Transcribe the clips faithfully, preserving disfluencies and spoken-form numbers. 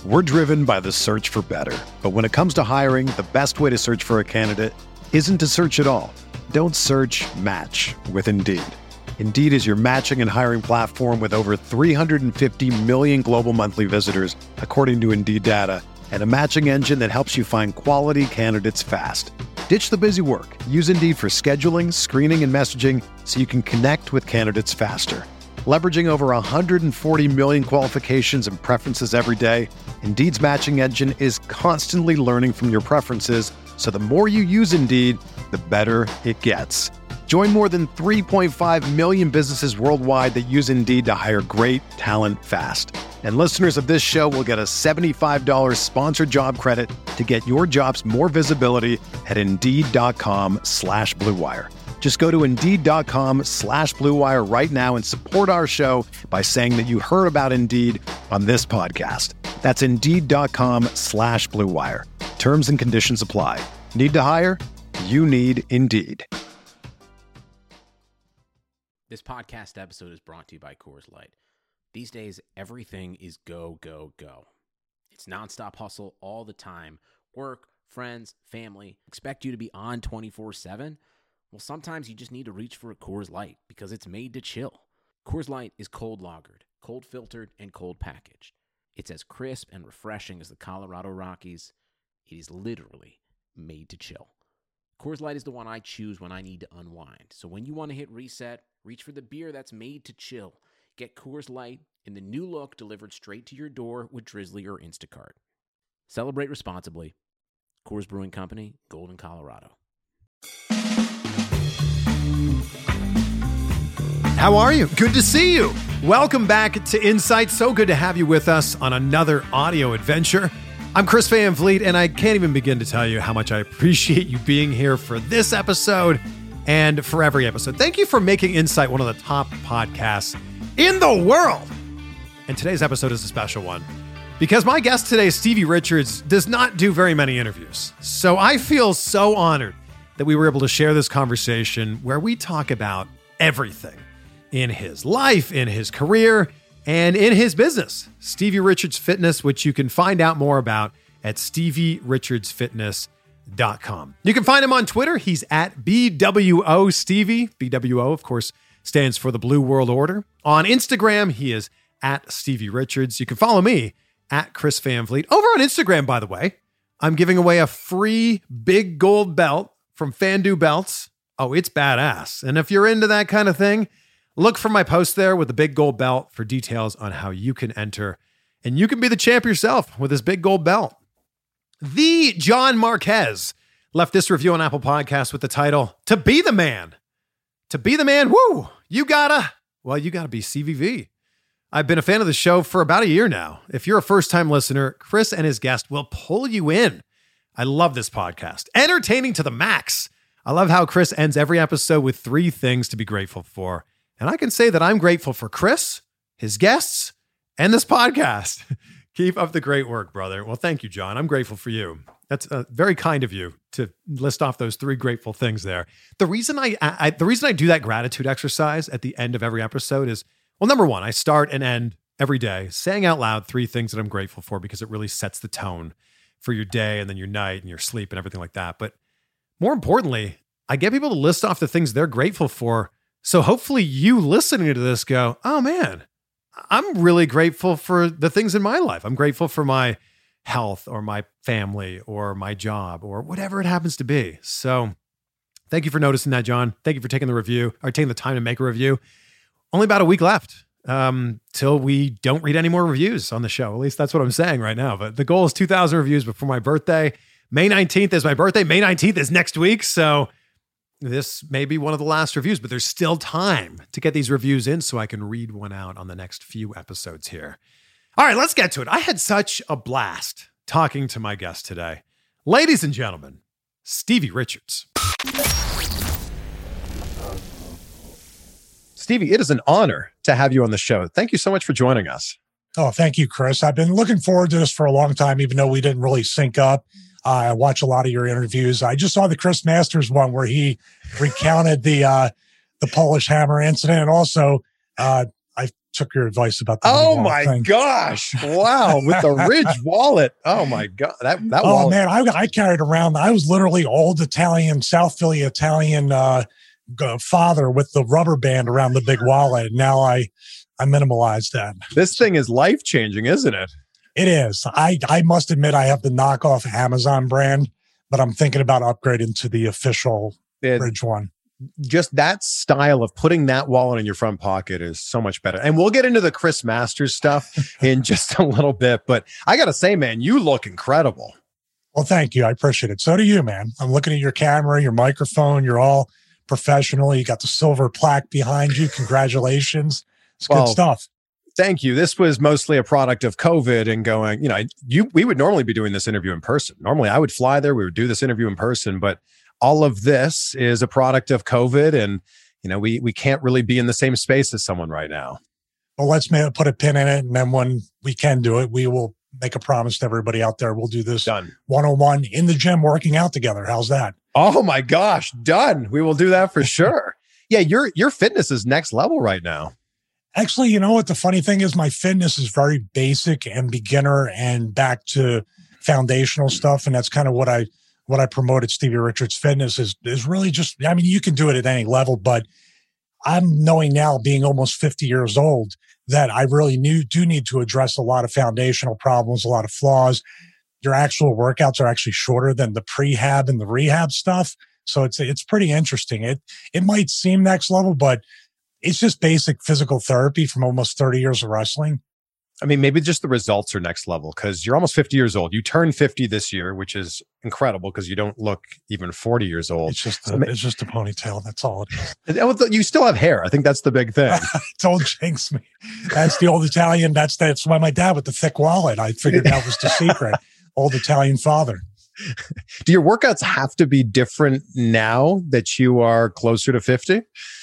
We're driven by the search for better. But when it comes to hiring, the best way to search for a candidate isn't to search at all. Don't search, match with Indeed. Indeed is your matching and hiring platform with over three hundred fifty million global monthly visitors, according to Indeed data, and a matching engine that helps you find quality candidates fast. Ditch the busy work. Use Indeed for scheduling, screening, and messaging so you can connect with candidates faster. Leveraging over one hundred forty million qualifications and preferences every day, Indeed's matching engine is constantly learning from your preferences, so the more you use Indeed, the better it gets. Join more than three point five million businesses worldwide that use Indeed to hire great talent fast. And listeners of this show will get a seventy-five dollars sponsored job credit to get your jobs more visibility at Indeed.com slash Blue Wire. Just go to Indeed.com slash Blue Wire right now and support our show by saying that you heard about Indeed on this podcast. That's Indeed.com slash Blue Wire. Terms and conditions apply. Need to hire? You need Indeed. This podcast episode is brought to you by Coors Light. These days, everything is go, go, go. It's nonstop hustle all the time. Work, friends, family, expect you to be on twenty-four seven. Well, sometimes you just need to reach for a Coors Light because it's made to chill. Coors Light is cold lagered, cold filtered, and cold packaged. It's as crisp and refreshing as the Colorado Rockies. It is literally made to chill. Coors Light is the one I choose when I need to unwind. So when you want to hit reset, reach for the beer that's made to chill. Get Coors Light in the new look delivered straight to your door with Drizzly or Instacart. Celebrate responsibly. Coors Brewing Company, Golden, Colorado. How are you? Good to see you. Welcome back to Insight. So good to have you with us on another audio adventure. I'm Chris Van Vliet, and I can't even begin to tell you how much I appreciate you being here for this episode and for every episode. Thank you for making Insight one of the top podcasts in the world. And today's episode is a special one because my guest today, Stevie Richards, does not do very many interviews. So I feel so honored that we were able to share this conversation where we talk about everything in his life, in his career, and in his business, Stevie Richards Fitness, which you can find out more about at stevie richards fitness dot com. You can find him on Twitter. He's at B W O Stevie. B W O, of course, stands for the Blue World Order. On Instagram, he is at Stevie Richards. You can follow me at Chris Van Vliet. Over on Instagram, by the way, I'm giving away a free big gold belt from Fandu Belts. Oh, it's badass. And if you're into that kind of thing, look for my post there with the big gold belt for details on how you can enter. And you can be the champ yourself with this big gold belt. The John Marquez left this review on Apple Podcasts with the title, To Be the Man. To be the man, woo, you gotta, well, you gotta be C V V. I've been a fan of the show for about a year now. If you're a first-time listener, Chris and his guest will pull you in. I love this podcast. Entertaining to the max. I love how Chris ends every episode with three things to be grateful for. And I can say that I'm grateful for Chris, his guests, and this podcast. Keep up the great work, brother. Well, thank you, John. I'm grateful for you. That's uh, very kind of you to list off those three grateful things there. The reason I, I the reason I do that gratitude exercise at the end of every episode is, well, number one, I start and end every day saying out loud three things that I'm grateful for because it really sets the tone for your day and then your night and your sleep and everything like that. But more importantly, I get people to list off the things they're grateful for. So hopefully you listening to this go, oh man, I'm really grateful for the things in my life. I'm grateful for my health or my family or my job or whatever it happens to be. So thank you for noticing that, John. Thank you for taking the review or taking the time to make a review. Only about a week left um, till we don't read any more reviews on the show. At least that's what I'm saying right now. But the goal is two thousand reviews before my birthday. May nineteenth is my birthday. May nineteenth is next week. So this may be one of the last reviews, but there's still time to get these reviews in so I can read one out on the next few episodes here. All right, let's get to it. I had such a blast talking to my guest today. Ladies and gentlemen, Stevie Richards. Stevie, it is an honor to have you on the show. Thank you so much for joining us. Oh, thank you, Chris. I've been looking forward to this for a long time, even though we didn't really sync up. Uh, I watch a lot of your interviews. I just saw the Chris Masters one where he recounted the uh, the Polish Hammer incident. And also, uh, I took your advice about the Oh wallet my thing. gosh. Wow. With the Ridge wallet. Oh my God. That, that oh wallet. man, I, I carried around, I was literally old Italian, South Philly Italian uh, g- father with the rubber band around the big wallet. Now I, I minimalized that. This thing is life-changing, isn't it? It is. I, I must admit I have the knockoff Amazon brand, but I'm thinking about upgrading to the official It, Ridge one. just that style of putting that wallet in your front pocket is so much better. And we'll get into the Chris Masters stuff in just a little bit. But I got to say, man, you look incredible. Well, thank you. I appreciate it. So do you, man. I'm looking at your camera, your microphone. You're all professional. You got the silver plaque behind you. Congratulations. It's Well, good stuff. Thank you. This was mostly a product of COVID and going, you know, you we would normally be doing this interview in person. Normally I would fly there. We would do this interview in person, but all of this is a product of COVID, and you know, we we can't really be in the same space as someone right now. Well, let's ma- put a pin in it, and then when we can do it, we will make a promise to everybody out there. We'll do this Done. one-on-one in the gym, working out together. How's that? Oh my gosh, done. We will do that for sure. Yeah, your your fitness is next level right now. Actually, you know what? The funny thing is my fitness is very basic and beginner and back to foundational stuff. And that's kind of what I what I promote at Stevie Richards Fitness is, is really just, I mean, you can do it at any level, but I'm knowing now, being almost fifty years old, that I really knew, do need to address a lot of foundational problems, a lot of flaws. Your actual workouts are actually shorter than the prehab and the rehab stuff. So it's it's pretty interesting. It it might seem next level, but it's just basic physical therapy from almost thirty years of wrestling. I mean, maybe just the results are next level because you're almost fifty years old. You turned fifty this year, which is incredible because you don't look even forty years old. It's just a, So ma- it's just a ponytail. That's all it is. And- and you still have hair. I think that's the big thing. Don't jinx me. That's the old Italian. That's that's why my dad with the thick wallet. I figured that was the secret. Old Italian father. Do your workouts have to be different now that you are closer to fifty?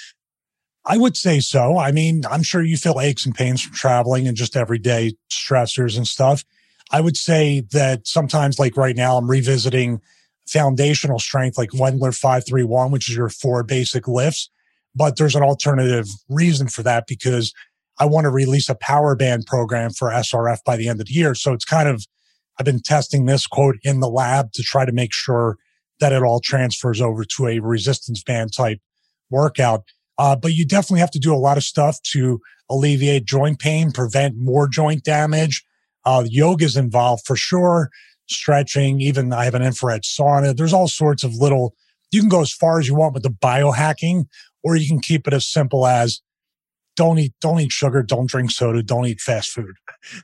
I would say so. I mean, I'm sure you feel aches and pains from traveling and just everyday stressors and stuff. I would say that sometimes, like right now, I'm revisiting foundational strength, like Wendler five three one, which is your four basic lifts. But there's an alternative reason for that because I want to release a power band program for S R F by the end of the year. So it's kind of, I've been testing this quote in the lab to try to make sure that it all transfers over to a resistance band type workout. Uh, but you definitely have to do a lot of stuff to alleviate joint pain, prevent more joint damage. Uh, yoga is involved for sure. Stretching, even I have an infrared sauna. There's all sorts of little, you can go as far as you want with the biohacking, or you can keep it as simple as don't eat, don't eat sugar, don't drink soda, don't eat fast food.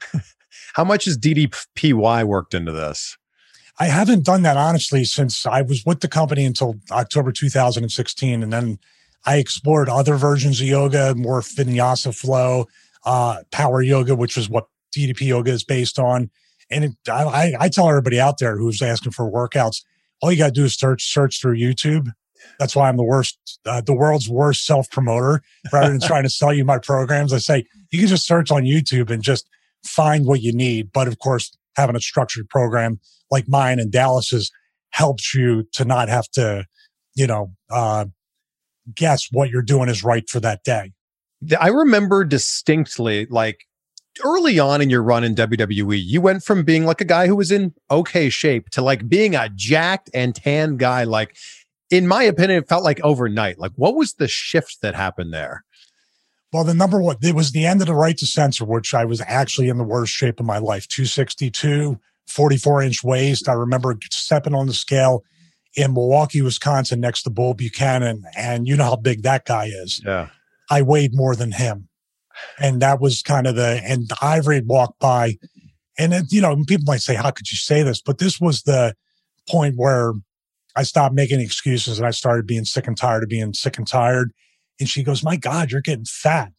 How much has D D P Y worked into this? I haven't done that honestly since I was with the company until October two thousand sixteen. And then I explored other versions of yoga, more vinyasa flow, uh, power yoga, which is what D D P yoga is based on. And it, I, I tell everybody out there who's asking for workouts, all you got to do is search, search through YouTube. That's why I'm the worst, uh, the world's worst self-promoter. Rather than trying to sell you my programs, I say you can just search on YouTube and just find what you need. But of course, having a structured program like mine and Dallas's helps you to not have to, you know, uh, guess what you're doing is right for that day. I remember distinctly, like early on in your run in W W E, you went from being like a guy who was in okay shape to like being a jacked and tan guy. Like, in my opinion, it felt like overnight. Like, what was the shift that happened there? Well, the number one, it was the end of the right to censor, which I was actually in the worst shape of my life. two sixty-two, forty-four inch waist. I remember stepping on the scale in Milwaukee, Wisconsin, next to Bull Buchanan. And you know how big that guy is. Yeah. I weighed more than him. And that was kind of the, and Ivory had walked by. And, it, you know, people might say, how could you say this? But this was the point where I stopped making excuses and I started being sick and tired of being sick and tired. And she goes, my God, you're getting fat.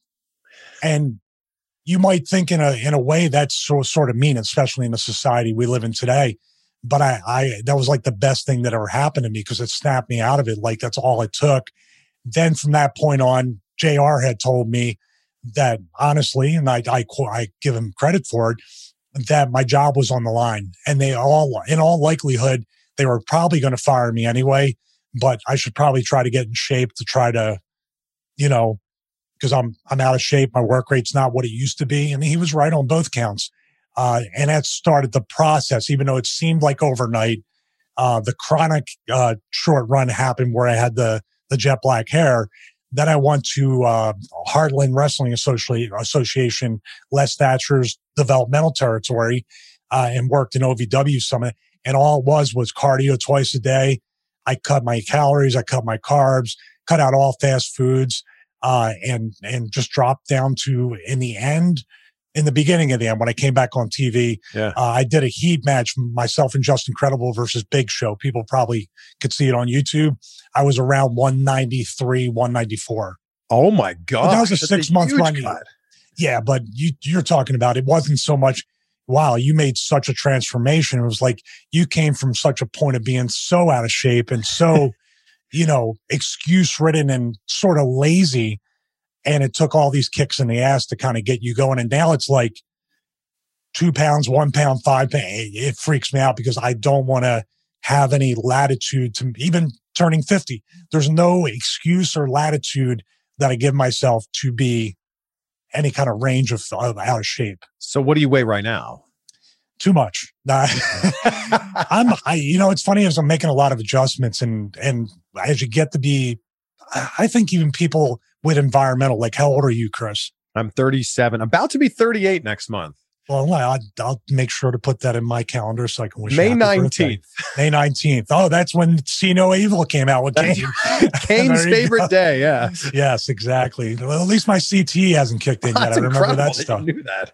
And you might think in a, in a way that's so, sort of mean, especially in the society we live in today. But I, I, that was like the best thing that ever happened to me because it snapped me out of it. Like that's all it took. Then from that point on, J R had told me that honestly, and I, I, I give him credit for it, that my job was on the line. And they all, in all likelihood, they were probably going to fire me anyway, but I should probably try to get in shape to try to, you know, because I'm I'm out of shape. My work rate's not what it used to be. And he was right on both counts. Uh, and that started the process, even though it seemed like overnight. Uh, the chronic uh, short run happened where I had the the jet black hair. Then I went to uh, Heartland Wrestling Associ- Association, Les Thatcher's developmental territory, uh, and worked in O V W Summit. And all it was was cardio twice a day. I cut my calories, I cut my carbs, cut out all fast foods, uh, and and just dropped down to, in the end, in the beginning of the end, when I came back on T V, Yeah. uh, I did a heat match, myself and Justin Credible versus Big Show. People probably could see it on YouTube. I was around one ninety-three, one ninety-four. Oh my God. But that was a six month run. Cut. Yeah, but you, you're talking about, it wasn't so much, wow, you made such a transformation. It was like you came from such a point of being so out of shape and so, you know, excuse ridden and sort of lazy. And it took all these kicks in the ass to kind of get you going. And now it's like two pounds, one pound, five pounds. It freaks me out because I don't want to have any latitude to even turning fifty. There's no excuse or latitude that I give myself to be any kind of range of, of out of shape. So what do you weigh right now? Too much. I'm, I, you know, it's funny as I'm making a lot of adjustments and, and as you get to be, I think even people with environmental, like how old are you, Chris? I'm thirty-seven, about to be thirty-eight next month. Well, I'll, I'll make sure to put that in my calendar so I can wish May you happy nineteenth. birthday. May nineteenth. Oh, that's when See No Evil came out with Kane. Kane's favorite go. day, yeah. Yes, exactly. Well, at least my C T E hasn't kicked in yet. That's I remember incredible that stuff. You knew that.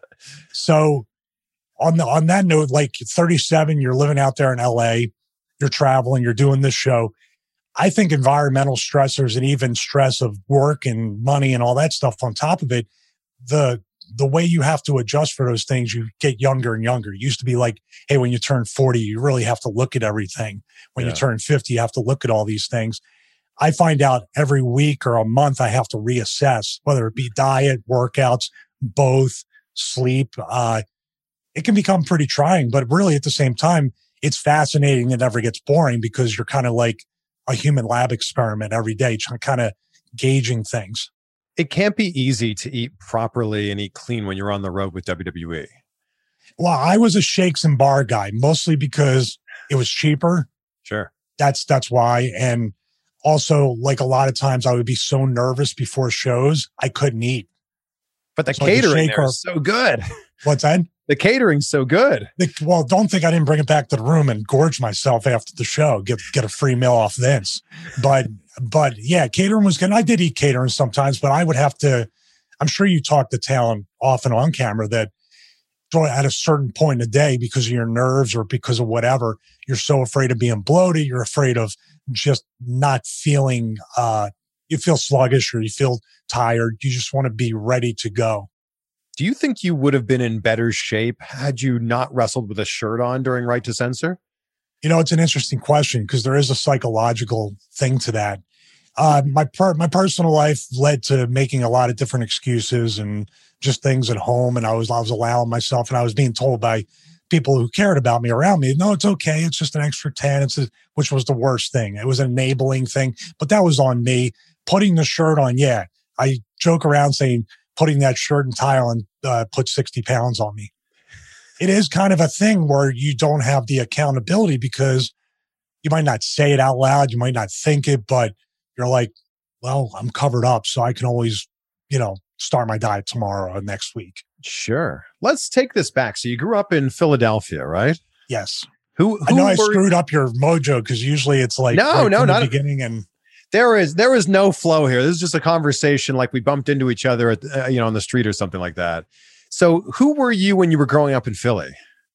So on the on that note, like thirty-seven, you're living out there in L A, you're traveling, you're doing this show. I think environmental stressors and even stress of work and money and all that stuff on top of it, the the way you have to adjust for those things, you get younger and younger. It used to be like, hey, when you turn forty, you really have to look at everything. When Yeah. you turn fifty, you have to look at all these things. I find out every week or a month I have to reassess, whether it be diet, workouts, both, sleep. Uh, it can become pretty trying, but really at the same time, it's fascinating. It never gets boring because you're kind of like a human lab experiment every day, kind of gauging things. It can't be easy to eat properly and eat clean when you're on the road with W W E. Well, I was a shakes and bar guy, mostly because it was cheaper. Sure. That's, that's why. And also, like a lot of times I would be so nervous before shows, I couldn't eat. But the So, like, the catering shake there or- is so good. What's that? The catering's so good. The, well, don't think I didn't bring it back to the room and gorge myself after the show, get get a free meal off Vince. But but yeah, catering was good. I did eat catering sometimes, but I would have to, I'm sure you talk to talent often on camera that at a certain point in the day, because of your nerves or because of whatever, you're so afraid of being bloated, you're afraid of just not feeling, uh, you feel sluggish or you feel tired. You just want to be ready to go. Do you think you would have been in better shape had you not wrestled with a shirt on during Right to Censor? You know, it's an interesting question because there is a psychological thing to that. Uh, my per- my personal life led to making a lot of different excuses and just things at home. And I was, I was allowing myself, and I was being told by people who cared about me around me, no, it's okay. It's just an extra ten, it's a, which was the worst thing. It was an enabling thing, but that was on me. Putting the shirt on, yeah. I joke around saying, putting that shirt and tie on uh, put sixty pounds on me. It is kind of a thing where you don't have the accountability because you might not say it out loud. You might not think it, but you're like, well, I'm covered up. So I can always, you know, start my diet tomorrow or next week. Sure. Let's take this back. So you grew up in Philadelphia, right? Yes. Who, who I know I were, screwed up your mojo because usually it's like, No, right no, from the not- beginning. And There is there is no flow here. This is just a conversation like we bumped into each other at uh, you know on the street or something like that. So who were you when you were growing up in Philly?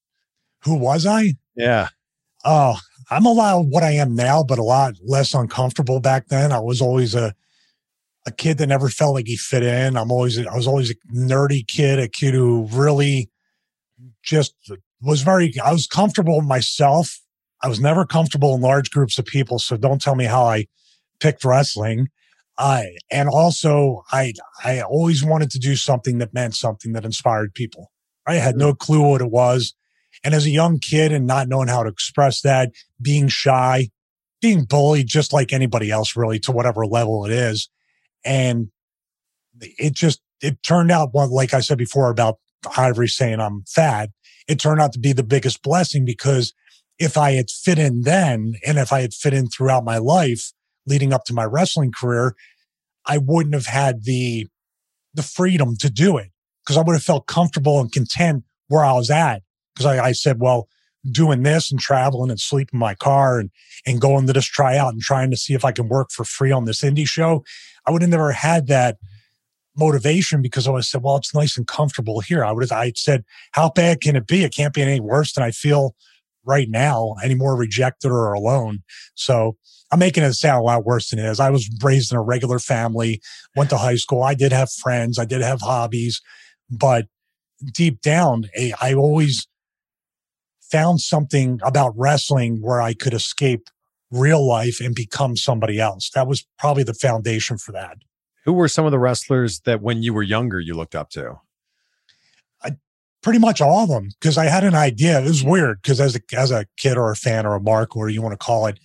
who was I? Yeah. Oh, I'm a lot of what I am now, but a lot less uncomfortable back then. I was always a a kid that never felt like he fit in. I'm always I was always a nerdy kid, a kid who really just was very I was comfortable with myself. I was never comfortable in large groups of people, so don't tell me how I picked wrestling. I and also I I always wanted to do something that meant something that inspired people. I had no clue what it was. And as a young kid and not knowing how to express that, being shy, being bullied just like anybody else really to whatever level it is. And it just, it turned out, well, like I said before about Ivory saying I'm fat, it turned out to be the biggest blessing, because if I had fit in then, and if I had fit in throughout my life leading up to my wrestling career, I wouldn't have had the, the freedom to do it, because I would have felt comfortable and content where I was at. Because I, I said, well, doing this and traveling and sleeping in my car and, and going to this tryout and trying to see if I can work for free on this indie show, I would have never had that motivation, because I would have said, well, it's nice and comfortable here. I would have, I said, how bad can it be? It can't be any worse than I feel right now, any more rejected or alone. So I'm making it sound a lot worse than it is. I was raised in a regular family, went to high school. I did have friends. I did have hobbies, but deep down, I always found something about wrestling where I could escape real life and become somebody else. That was probably the foundation for that. Who were some of the wrestlers that when you were younger, you looked up to? I, pretty much all of them, because I had an idea. It was weird, because as a, as a kid or a fan or a mark, or you want to call it,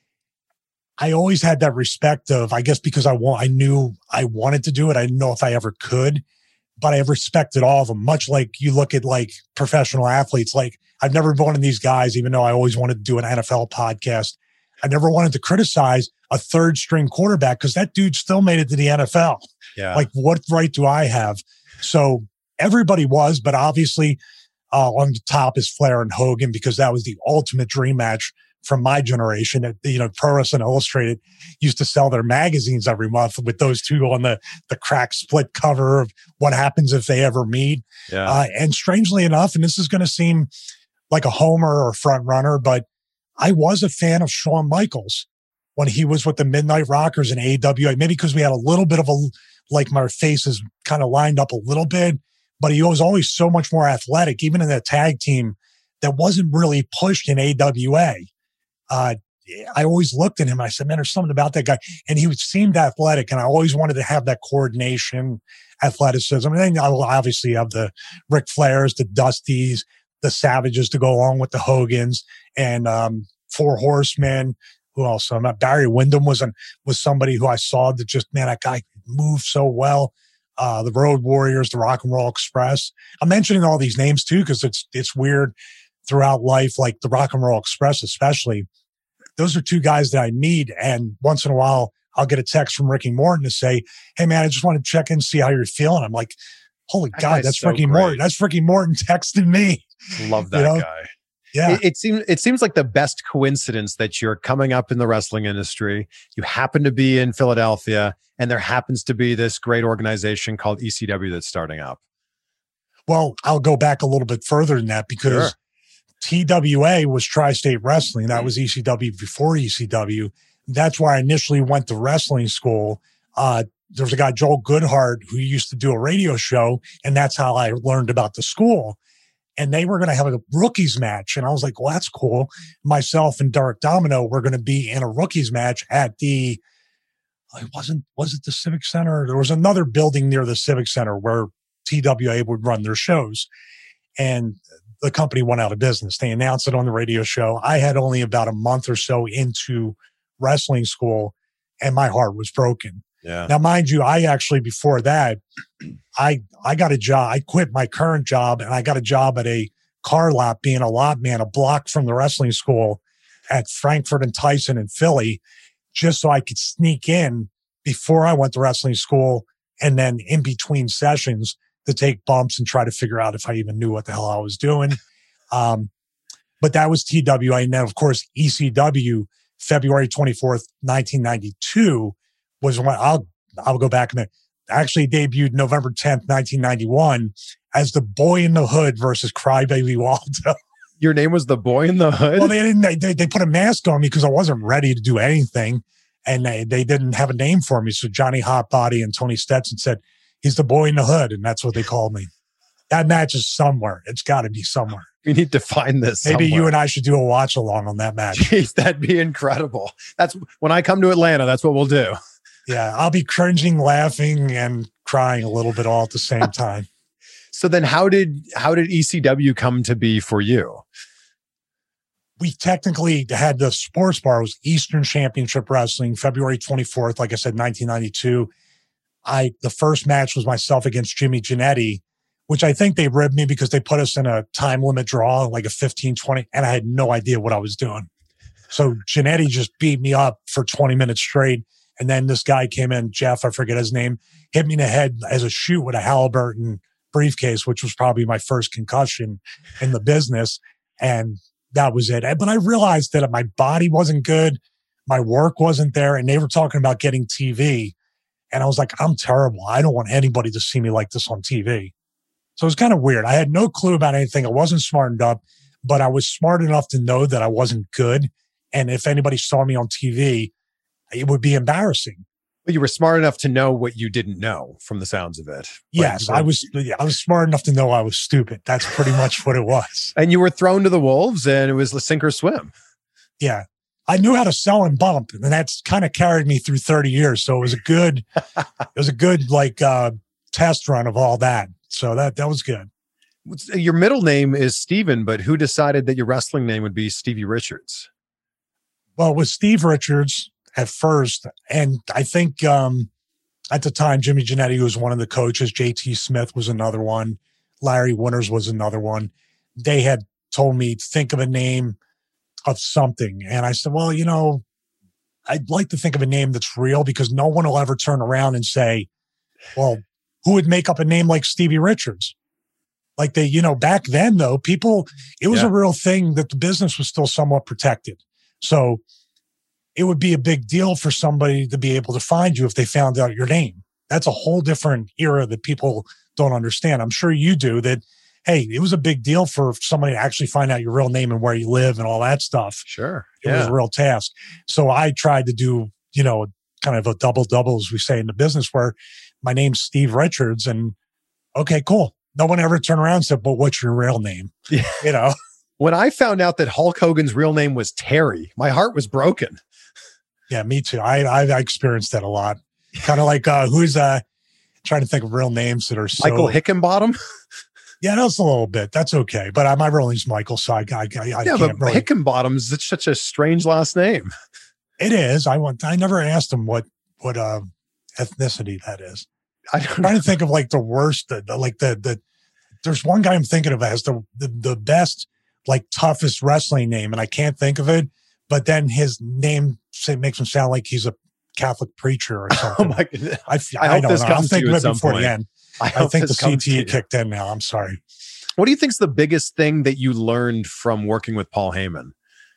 I always had that respect of, I guess because I want, I knew I wanted to do it. I didn't know if I ever could, but I respected all of them. Much like you look at like professional athletes, like I've never been one of these guys, even though I always wanted to do an N F L podcast. I never wanted to criticize a third string quarterback, because that dude still made it to the N F L. Yeah. Like, what right do I have? So everybody was, but obviously uh, on the top is Flair and Hogan, because that was the ultimate dream match from my generation. That, you know, Pro Wrestling Illustrated used to sell their magazines every month with those two on the, the crack split cover of what happens if they ever meet. Yeah. Uh, and strangely enough, and this is going to seem like a homer or front runner, but I was a fan of Shawn Michaels when he was with the Midnight Rockers in A E W. Maybe because we had a little bit of a, like my faces kind of lined up a little bit, but he was always so much more athletic, even in that tag team that wasn't really pushed in A W A. Uh, I always looked at him and I said, man, there's something about that guy. And he seemed athletic, and I always wanted to have that coordination, athleticism. And then I will obviously have the Ric Flairs, the Dusties, the Savages to go along with the Hogans, and um, Four Horsemen. Who else? Um, Barry Windham was an, was somebody who I saw that just, man, that guy moved so well. Uh, the Road Warriors, the Rock and Roll Express. I'm mentioning all these names too, because it's it's weird throughout life, like the Rock and Roll Express especially. Those are two guys that I meet, and once in a while I'll get a text from Ricky Morton to say, hey man, I just want to check in, see how you're feeling. I'm like, holy that God, that's so Ricky great. Morton. That's Ricky Morton texting me. Love that you know? guy. Yeah. It, it seems it seems like the best coincidence that you're coming up in the wrestling industry. You happen to be in Philadelphia, and there happens to be this great organization called E C W that's starting up. Well, I'll go back a little bit further than that, because Sure. T W A was Tri-State Wrestling. That was E C W before E C W. That's where I initially went to wrestling school. Uh, there was a guy, Joel Goodhart, who used to do a radio show, and that's how I learned about the school. And they were going to have a rookies match. And I was like, well, that's cool. Myself and Derek Domino were going to be in a rookies match at the, it wasn't, was it the Civic Center? There was another building near the Civic Center where T W A would run their shows. And the company went out of business. They announced it on the radio show. I had only about a month or so into wrestling school, and my heart was broken. Yeah. Now, mind you, I actually, before that, I I got a job. I quit my current job, and I got a job at a car lot, being a lot man, a block from the wrestling school at Frankfurt and Tyson in Philly, just so I could sneak in before I went to wrestling school, and then in between sessions to take bumps and try to figure out if I even knew what the hell I was doing. Um, but that was T W A. And then, of course, E C W, February twenty-fourth, nineteen ninety-two, was when I'll, I'll go back and actually debuted November tenth, nineteen ninety-one as the Boy in the Hood versus Crybaby Waldo. Your name was the Boy in the Hood? Well, they didn't, they, they put a mask on me because I wasn't ready to do anything. And they, they didn't have a name for me. So Johnny Hotbody and Tony Stetson said, he's the Boy in the Hood. And that's what they called me. That match is somewhere. It's got to be somewhere. We need to find this Maybe somewhere. you and I should do a watch along on that match. Jeez, that'd be incredible. That's when I come to Atlanta, that's what we'll do. Yeah, I'll be cringing, laughing, and crying a little bit all at the same time. So then how did how did E C W come to be for you? We technically had the sports bar. It was Eastern Championship Wrestling, February twenty-fourth, like I said, nineteen ninety-two. I the first match was myself against Jimmy Jannetty, which I think they ribbed me because they put us in a time limit draw, like a fifteen, twenty, and I had no idea what I was doing. So Jannetty just beat me up for twenty minutes straight. And then this guy came in, Jeff, I forget his name, hit me in the head as a shoot with a Halliburton briefcase, which was probably my first concussion in the business. And that was it. But I realized that my body wasn't good. My work wasn't there. And they were talking about getting T V. And I was like, I'm terrible. I don't want anybody to see me like this on T V. So it was kind of weird. I had no clue about anything. I wasn't smartened up, but I was smart enough to know that I wasn't good. And if anybody saw me on T V, it would be embarrassing. But you were smart enough to know what you didn't know from the sounds of it. Yes, like, I was I was smart enough to know I was stupid. That's pretty much what it was. And you were thrown to the wolves and it was the sink or swim. Yeah. I knew how to sell and bump, and that's kind of carried me through thirty years. So it was a good, it was a good like uh, test run of all that. So that that was good. Your middle name is Steven, but who decided that your wrestling name would be Stevie Richards? Well, it was Steve Richards at first. And I think um, at the time, Jimmy Jannetty was one of the coaches. J T Smith was another one. Larry Winters was another one. They had told me, think of a name of something. And I said, well, you know, I'd like to think of a name that's real because no one will ever turn around and say, well, who would make up a name like Stevie Richards? Like they, you know, back then though, people, it was yeah. a real thing that the business was still somewhat protected. So it would be a big deal for somebody to be able to find you if they found out your name. That's a whole different era that people don't understand. I'm sure you do that. Hey, it was a big deal for somebody to actually find out your real name and where you live and all that stuff. Sure. It yeah. was a real task. So I tried to do, you know, kind of a double double, as we say in the business, where my name's Steve Richards and okay, cool. No one ever turned around and said, but what's your real name? Yeah. You know, when I found out that Hulk Hogan's real name was Terry, my heart was broken. Yeah, me too. I I experienced that a lot. Kind of like uh, who's uh trying to think of real names that are so Michael Hickenbottom. Yeah, that's a little bit. That's okay. But uh, my real name's Michael, so I, I, I yeah, can't but really. Hickenbottom's it's such a strange last name. It is. I want. I never asked him what what uh, ethnicity that is. I I'm trying to think of like the worst. The, the, like the the. There's one guy I'm thinking of as the, the the best, like toughest wrestling name, and I can't think of it. But then his name say, makes him sound like he's a Catholic preacher or something. Oh my goodness. I, I, I hope don't this know. comes I'll think to you of at it some before point. the end. I, I think the this C comes T to E you. kicked in now. I'm sorry. What do you think's the biggest thing that you learned from working with Paul Heyman?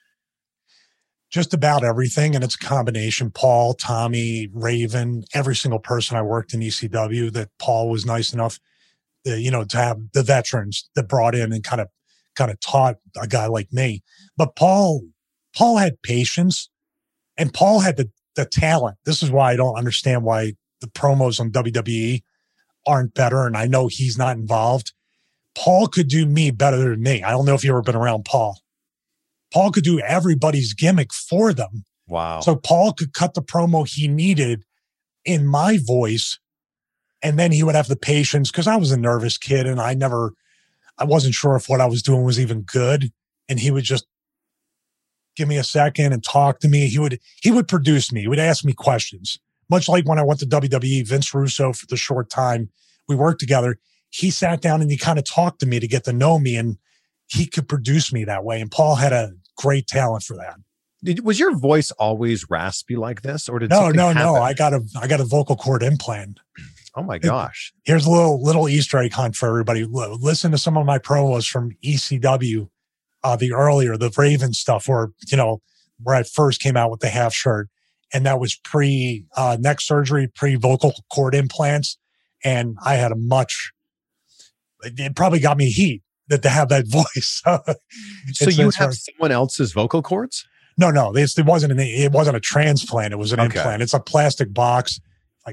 Just about everything. And it's a combination. Paul, Tommy, Raven, every single person I worked in E C W that Paul was nice enough, to, you know, to have the veterans that brought in and kind of, kind of taught a guy like me. But Paul, Paul had patience and Paul had the, the talent. This is why I don't understand why the promos on W W E aren't better. And I know he's not involved. Paul could do me better than me. I don't know if you've ever been around Paul. Paul could do everybody's gimmick for them. Wow. So Paul could cut the promo he needed in my voice. And then he would have the patience because I was a nervous kid and I never, I wasn't sure if what I was doing was even good. And he would just give me a second and talk to me. He would, he would produce me. He would ask me questions. Much like when I went to W W E, Vince Russo, for the short time we worked together, he sat down and he kind of talked to me to get to know me, and he could produce me that way. And Paul had a great talent for that. Did, was your voice always raspy like this, or did No, something no, happen? no. I got a, I got a vocal cord implant. Oh my gosh! Here's a little, little Easter egg hunt for everybody. Listen to some of my promos from E C W, uh, the earlier, the Raven stuff, where you know where I first came out with the half shirt, and that was pre uh, neck surgery, pre vocal cord implants, and I had a much. It probably got me heat that to have that voice. So It's- you it's have hard. someone else's vocal cords? No, no, it's, it wasn't an, it wasn't a transplant. It was an Okay. implant. It's a plastic box. Like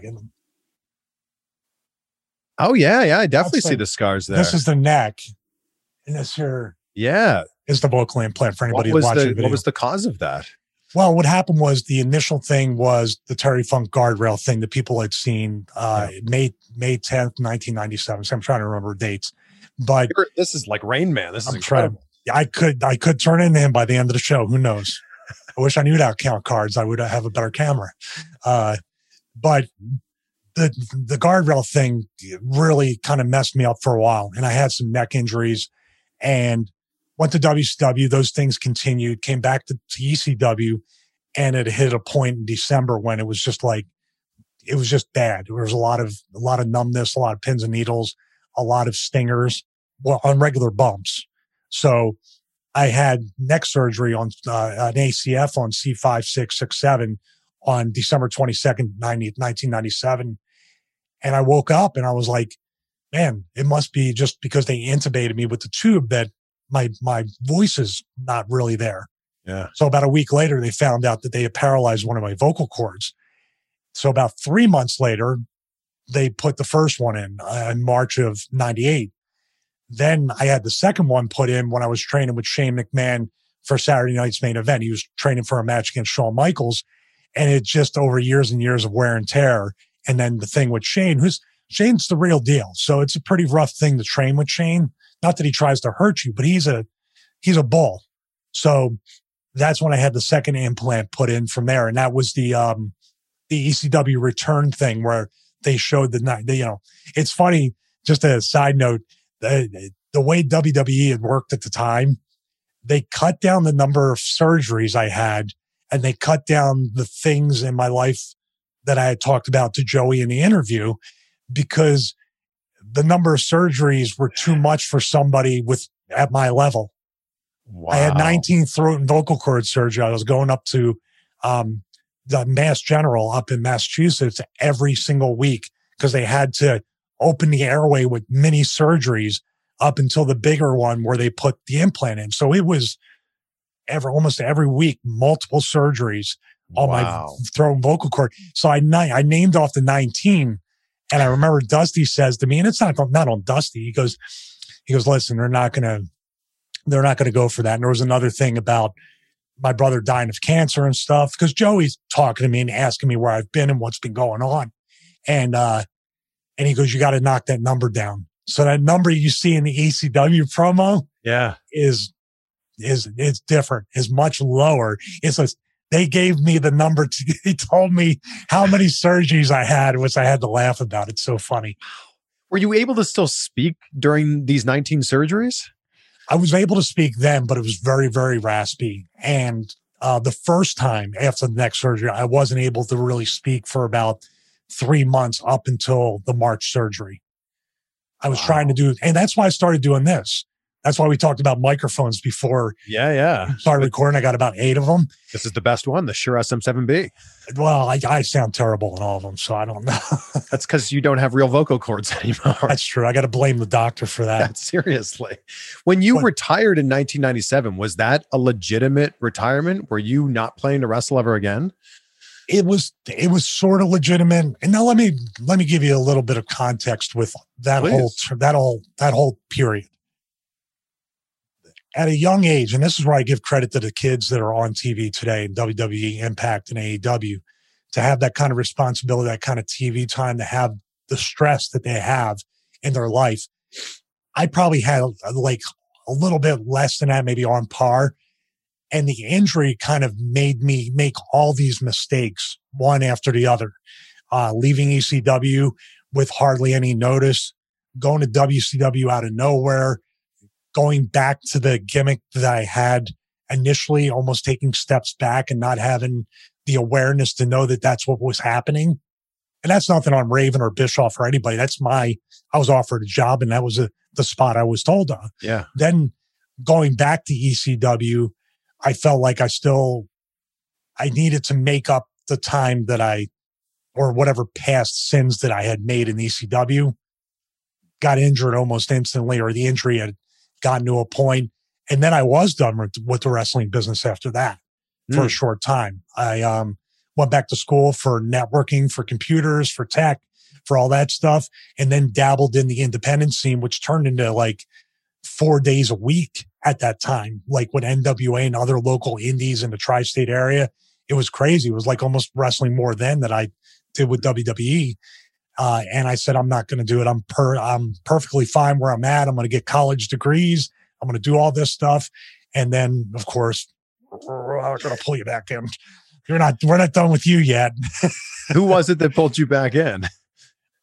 Oh yeah, yeah. I definitely That's see like- the scars there. this is the neck, and this here yeah. is the vocal implant for What anybody was watching the the video. what was the cause of that? Well, what happened was the initial thing was the Terry Funk guardrail thing that people had seen uh, May May tenth, nineteen ninety-seven. So I'm trying to remember dates, but You're- This is like Rain Man. This is I'm trying. incredible. I could I could turn into him by the end of the show. Who knows? I wish I knew how to count cards. I would have a better camera. Uh, but the the guardrail thing really kind of messed me up for a while. And I had some neck injuries and went to W C W. Those things continued, came back to, to E C W, and it hit a point in December when it was just like, it was just bad. There was a lot of, a lot of numbness, a lot of pins and needles, a lot of stingers, well, on regular bumps. So I had neck surgery on uh, an A C F on C five, six, six, seven on December twenty-second, nineteen ninety-seven. And I woke up and I was like, man, it must be just because they intubated me with the tube that my, my voice is not really there. Yeah. So about a week later, they found out that they had paralyzed one of my vocal cords. So about three months later, they put the first one in, uh, in March of ninety-eight. Then I had the second one put in when I was training with Shane McMahon for Saturday night's main event. He was training for a match against Shawn Michaels. And it just over years and years of wear and tear. And then the thing with Shane, who's Shane's the real deal. So it's a pretty rough thing to train with Shane. Not that he tries to hurt you, but he's a, he's a bull. So that's when I had the second implant put in from there. And that was the, um, the E C W return thing where they showed the night, you know, it's funny, just a side note, the, the way W W E had worked at the time, they cut down the number of surgeries I had and they cut down the things in my life that I had talked about to Joey in the interview because the number of surgeries were too much for somebody with at my level. Wow. I had nineteen throat and vocal cord surgery. I was going up to um, the Mass General up in Massachusetts every single week because they had to open the airway with mini surgeries up until the bigger one where they put the implant in. So it was ever almost every week, multiple surgeries on wow. my throat and vocal cord. So I, I named off the nineteen. And I remember Dusty says to me, and it's not, not on Dusty. He goes, he goes, listen, they're not going to, they're not going to go for that. And there was another thing about my brother dying of cancer and stuff because Joey's talking to me and asking me where I've been and what's been going on. And, uh, and he goes, you got to knock that number down. So that number you see in the E C W promo yeah, is, is, it's different, is much lower. It's a, they gave me the number. To, he told me how many surgeries I had, which I had to laugh about. It's so funny. Were you able to still speak during these nineteen surgeries? I was able to speak then, but it was very, very raspy. And uh, the first time after the neck surgery, I wasn't able to really speak for about three months up until the March surgery. I was wow. trying to do, and that's why I started doing this. That's why we talked about microphones before. Yeah, yeah. We started recording. I got about eight of them. This is the best one, the Shure S M seven B. Well, I, I sound terrible in all of them, so I don't know. That's because you don't have real vocal cords anymore. That's true. I got to blame the doctor for that. Yeah, seriously. When you but, retired in nineteen ninety-seven, was that a legitimate retirement? Were you not planning to wrestle ever again? It was, it was sort of legitimate. And now let me, let me give you a little bit of context with that Please. whole, that whole, that whole period. At a young age, and this is where I give credit to the kids that are on T V today in W W E, Impact, and A E W, to have that kind of responsibility, that kind of T V time, to have the stress that they have in their life. I probably had like a little bit less than that, maybe on par. And the injury kind of made me make all these mistakes, one after the other. Uh, leaving E C W with hardly any notice, going to W C W out of nowhere, going back to the gimmick that I had initially, almost taking steps back and not having the awareness to know that that's what was happening. And that's nothing on Raven or Bischoff or anybody. That's my, I was offered a job and that was a, the spot I was told of. Yeah. Then going back to E C W, I felt like I still, I needed to make up the time that I, or whatever past sins that I had made in E C W. Got injured almost instantly, or the injury had gotten to a point, and then I was done with, with the wrestling business after that for mm. a short time. I um, went back to school for networking, for computers, for tech, for all that stuff, and then dabbled in the independent scene, which turned into like four days a week at that time, like with N W A and other local indies in the tri-state area. It was crazy. It was like almost wrestling more then than I did with W W E. Uh, and I said, I'm not going to do it. I'm per, I'm perfectly fine where I'm at. I'm going to get college degrees. I'm going to do all this stuff. And then, of course, we're going to pull you back in. You're not, we're not done with you yet. Who was it that pulled you back in?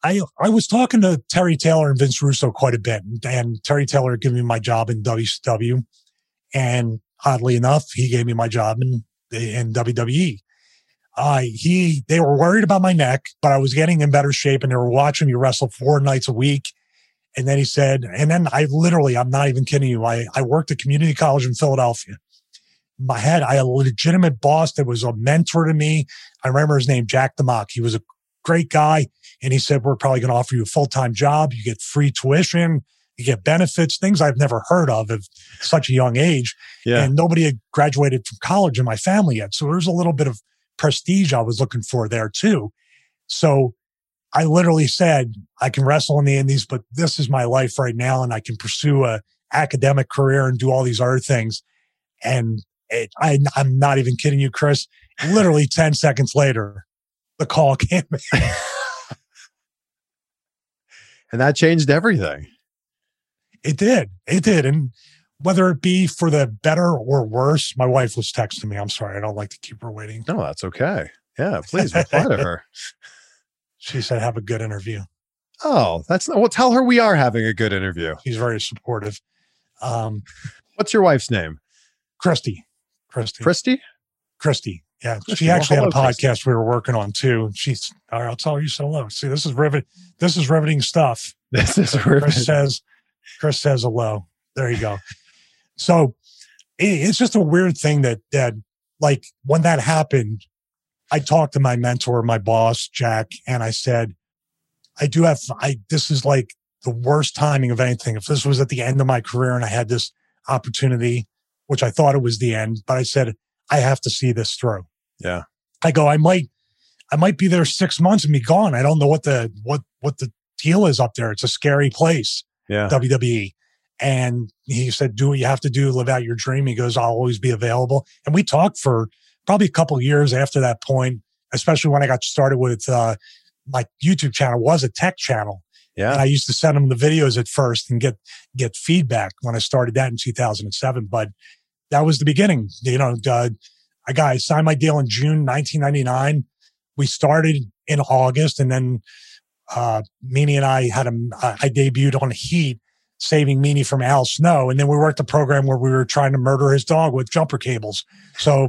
I I was talking to Terry Taylor and Vince Russo quite a bit, and Terry Taylor gave me my job in W C W, and oddly enough, he gave me my job in in W W E. Uh, he they were worried about my neck, but I was getting in better shape, and they were watching me wrestle four nights a week. And then he said, and then I literally, I'm not even kidding you, I I worked at community college in Philadelphia. In my head, I had a legitimate boss that was a mentor to me. I remember his name, Jack DeMock. He was a great guy. And he said, we're probably going to offer you a full-time job. You get free tuition, you get benefits, things I've never heard of at such a young age. Yeah. And nobody had graduated from college in my family yet. So there was a little bit of prestige I was looking for there too. So I literally said, I can wrestle in the indies, but this is my life right now. And I can pursue a academic career and do all these other things. And it, I, I'm not even kidding you, Chris. Literally ten seconds later, the call came in. And that changed everything. It did. It did. And whether it be for the better or worse, my wife was texting me. I'm sorry. I don't like to keep her waiting. No, that's okay. Yeah, please reply to her. She said, have a good interview. Oh, that's well, tell her we are having a good interview. She's very supportive. Um, What's your wife's name? Christy. Christy. Christy? Christy. Yeah. Christy. She actually Well, had a hello, podcast Christy. we were working on too. She's, all right, I'll tell you so low. See, this is rivet. This is riveting stuff. This is Chris riveting. says, Chris says hello. There you go. So it, it's just a weird thing that, that like when that happened, I talked to my mentor, my boss, Jack, and I said, I do have, I, this is like the worst timing of anything. If this was at the end of my career and I had this opportunity, which I thought it was the end, but I said, I have to see this through. Yeah. I go, I might, I might be there six months and be gone. I don't know what the, what, what the deal is up there. It's a scary place, Yeah. W W E. And he said, do what you have to do, live out your dream. He goes, I'll always be available. And we talked for probably a couple of years after that point, especially when I got started with, uh, my YouTube channel was a tech channel. Yeah. And I used to send him the videos at first and get, get feedback when I started that in two thousand seven. But that was the beginning. You know, uh, I got, I signed my deal in June nineteen ninety-nine. We started in August, and then, uh, Meanie and I had a, I debuted on Heat, saving Meanie from Al Snow. And then we worked a program where we were trying to murder his dog with jumper cables. So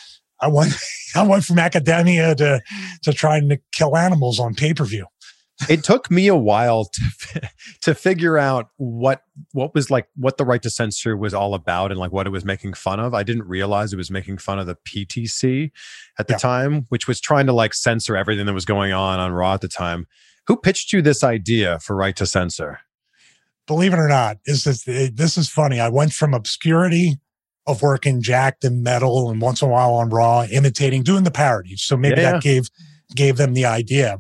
I went, I went from academia to, to trying to kill animals on pay-per-view. It took me a while to to figure out what what was like what the Right to Censor was all about and like what it was making fun of. I didn't realize it was making fun of the P T C at the Yeah. time, which was trying to like censor everything that was going on on Raw at the time. Who pitched you this idea for Right to Censor? Believe it or not, is this, this is funny. I went from obscurity of working jacked and metal and once in a while on Raw, imitating, doing the parodies. So maybe Yeah, that gave gave them the idea.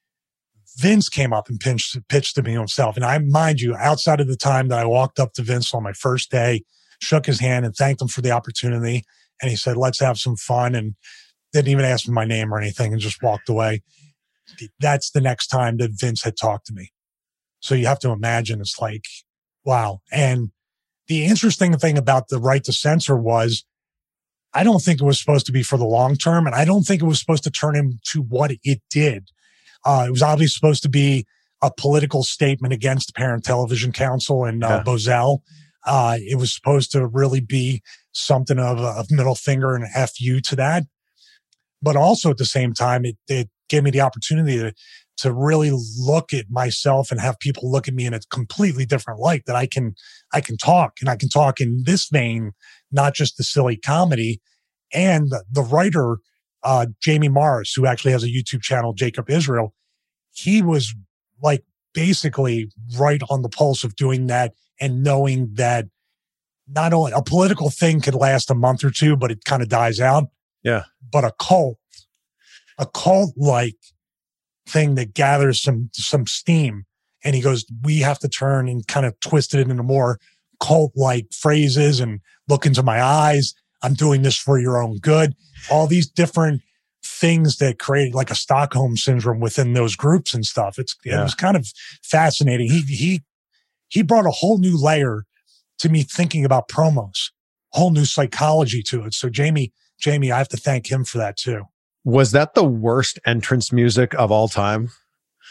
Vince came up and pitched, pitched to me himself. And I, mind you, outside of the time that I walked up to Vince on my first day, shook his hand and thanked him for the opportunity. And he said, let's have some fun. And didn't even ask me my name or anything and just walked away. That's the next time that Vince had talked to me. So you have to imagine it's like, wow. And the interesting thing about the Right to Censor was, I don't think it was supposed to be for the long term. And I don't think it was supposed to turn into what it did. Uh, it was obviously supposed to be a political statement against the Parent Television Council and uh, Yeah. Bozell. Uh, it was supposed to really be something of a middle finger and an F U to that. But also at the same time, it, it gave me the opportunity to, to really look at myself and have people look at me in a completely different light, that I can, I can talk and I can talk in this vein, not just the silly comedy. And the writer, uh, Jamie Morris, who actually has a YouTube channel, Jacob Israel, he was like basically right on the pulse of doing that and knowing that not only a political thing could last a month or two, but it kind of dies out. Yeah. But a cult, a cult like thing that gathers some, some steam. And he goes, we have to turn and kind of twist it into more cult like phrases and look into my eyes. I'm doing this for your own good. All these different things that create like a Stockholm syndrome within those groups and stuff. It's, Yeah. it was kind of fascinating. He, he, he brought a whole new layer to me thinking about promos, whole new psychology to it. So Jamie, Jamie, I have to thank him for that too. Was that the worst entrance music of all time?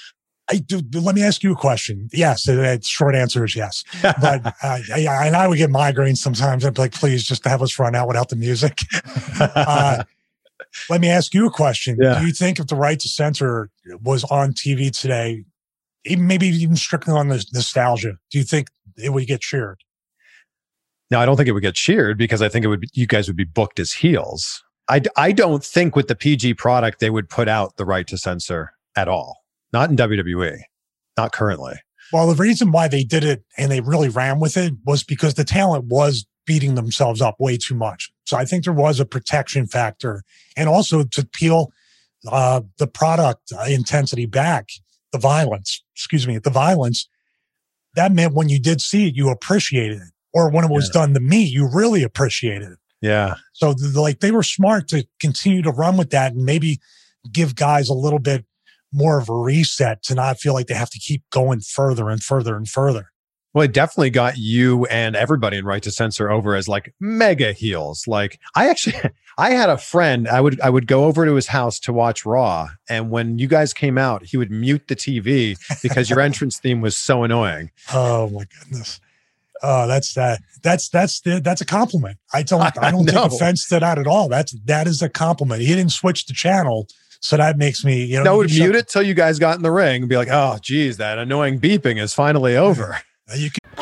I do. Let me ask you a question. Yes, the, the short answer is yes. But uh, I, and I would get migraines sometimes. I'd be like, please just have us run out without the music. uh, let me ask you a question. Yeah. Do you think if the Right to Censor was on T V today, even, maybe even strictly on the nostalgia, do you think it would get cheered? No, I don't think it would get cheered because I think it would be, you guys would be booked as heels. I, I don't think with the P G product, they would put out the Right to Censor at all. Not in W W E. Not currently. Well, the reason why they did it and they really ran with it was because the talent was beating themselves up way too much. So I think there was a protection factor. And also to peel uh, the product uh, intensity back, the violence, excuse me, the violence, that meant when you did see it, you appreciated it. Or when it was yeah. done to me, you really appreciated it. Yeah. So the, like they were smart to continue to run with that and maybe give guys a little bit more of a reset to not feel like they have to keep going further and further and further. Well, it definitely got you and everybody in Right to Censor over as like mega heels. Like I actually, I had a friend, I would, I would go over to his house to watch Raw. And when you guys came out, he would mute the T V because your entrance theme was so annoying. Oh my goodness. Oh, that's that. That's that's the, that's a compliment. I don't I don't take offense to that at all. That's that is a compliment. He didn't switch the channel, so that makes me you know. No, would mute it till you guys got in the ring and be like, "Oh, geez, that annoying beeping is finally over." You can-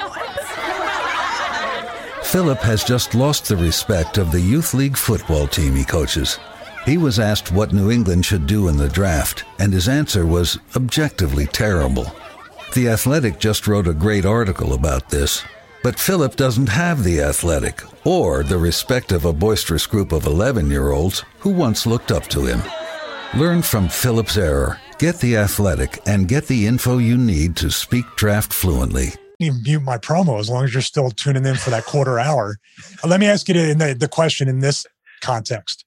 Philip has just lost the respect of the youth league football team he coaches. He was asked what New England should do in the draft, and his answer was objectively terrible. The Athletic just wrote a great article about this, but Philip doesn't have The Athletic or the respect of a boisterous group of eleven-year-olds who once looked up to him. Learn from Philip's error, get The Athletic, and get the info you need to speak draft fluently. You mute my promo as long as you're still tuning in for that quarter hour. Let me ask you the, the, the question in this context.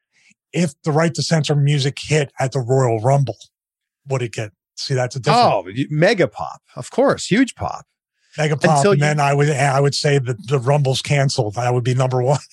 If the Right to Censor music hit at the Royal Rumble, would it get... See, that's a different. Oh, mega pop, of course, huge pop, mega pop. Until and you, then I would, I would say that the Rumble's canceled. That would be number one.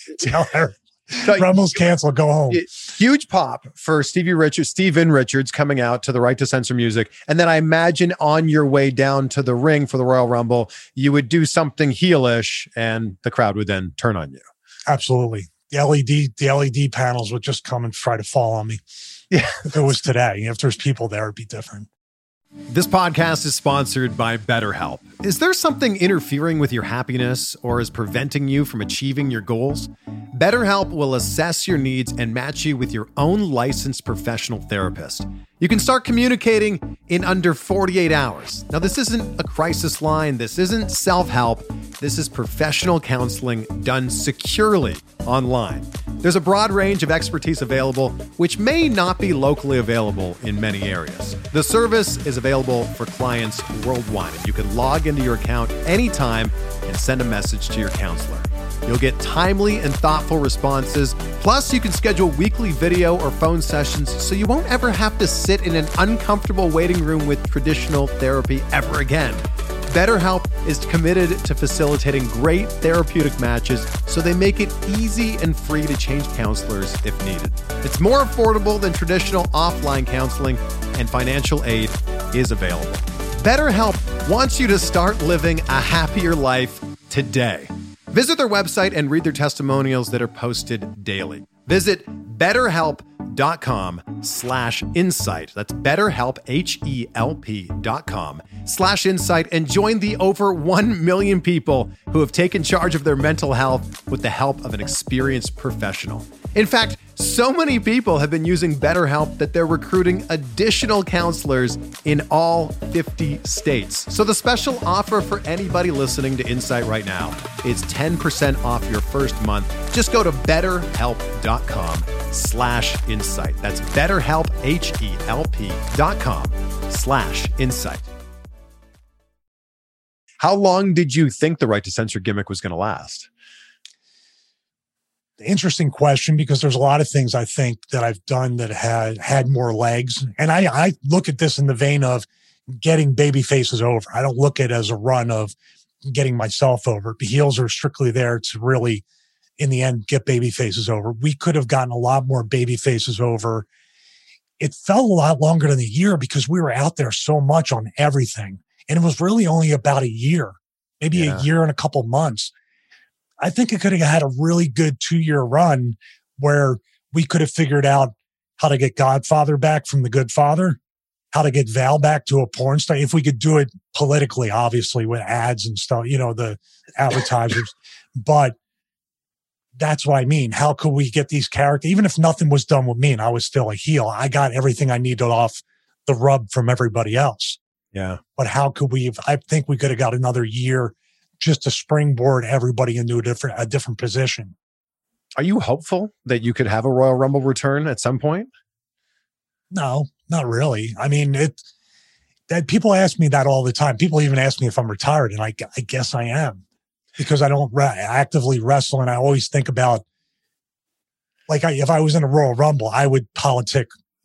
Rumble's canceled. Go home. Huge pop for Stevie Richards, Steven Richards coming out to the Right to Censor music, and then I imagine on your way down to the ring for the Royal Rumble, you would do something heelish, and the crowd would then turn on you. Absolutely, the L E D, the L E D panels would just come and try to fall on me. Yeah, if it was today, if there's people there, it'd be different. This podcast is sponsored by BetterHelp. Is there something interfering with your happiness or is preventing you from achieving your goals? BetterHelp will assess your needs and match you with your own licensed professional therapist. You can start communicating in under forty-eight hours. Now, this isn't a crisis line. This isn't self-help. This is professional counseling done securely online. There's a broad range of expertise available, which may not be locally available in many areas. The service is available for clients worldwide, and you can log into your account anytime and send a message to your counselor. You'll get timely and thoughtful responses. Plus, you can schedule weekly video or phone sessions so you won't ever have to sit in an uncomfortable waiting room with traditional therapy ever again. BetterHelp is committed to facilitating great therapeutic matches, so they make it easy and free to change counselors if needed. It's more affordable than traditional offline counseling, and financial aid is available. BetterHelp wants you to start living a happier life today. Visit their website and read their testimonials that are posted daily. Visit BetterHelp.com slash insight. That's BetterHelp, H E L P dot com slash insight, and join the over one million people who have taken charge of their mental health with the help of an experienced professional. In fact, so many people have been using BetterHelp that they're recruiting additional counselors in all fifty states. So the special offer for anybody listening to Insight right now is ten percent off your first month. Just go to betterhelp.com slash insight. That's betterhelp, H E L P dot com slash insight. How long did you think the Right to Censor gimmick was going to last? Interesting question, because there's a lot of things I think that I've done that had had more legs. And I, I look at this in the vein of getting baby faces over. I don't look at it as a run of getting myself over. The heels are strictly there to really, in the end, get baby faces over. We could have gotten a lot more baby faces over it felt a lot longer than a year because we were out there so much on everything. And it was really only about a year, maybe yeah. a year and a couple months. I think it could have had a really good two-year run where we could have figured out how to get Godfather back from The Good Father, how to get Val back to a porn star. If we could do it politically, obviously, with ads and stuff, you know, the advertisers. But that's what I mean. How could we get these characters? Even if nothing was done with me and I was still a heel, I got everything I needed off the rub from everybody else. Yeah. But how could we have, I think we could have got another year just to springboard everybody into a different, a different position. Are you hopeful that you could have a Royal Rumble return at some point? No, not really. I mean, it, that people ask me that all the time. People even ask me if I'm retired, and I, I guess I am. Because I don't re- actively wrestle, and I always think about, like, I, if I was in a Royal Rumble, I would politic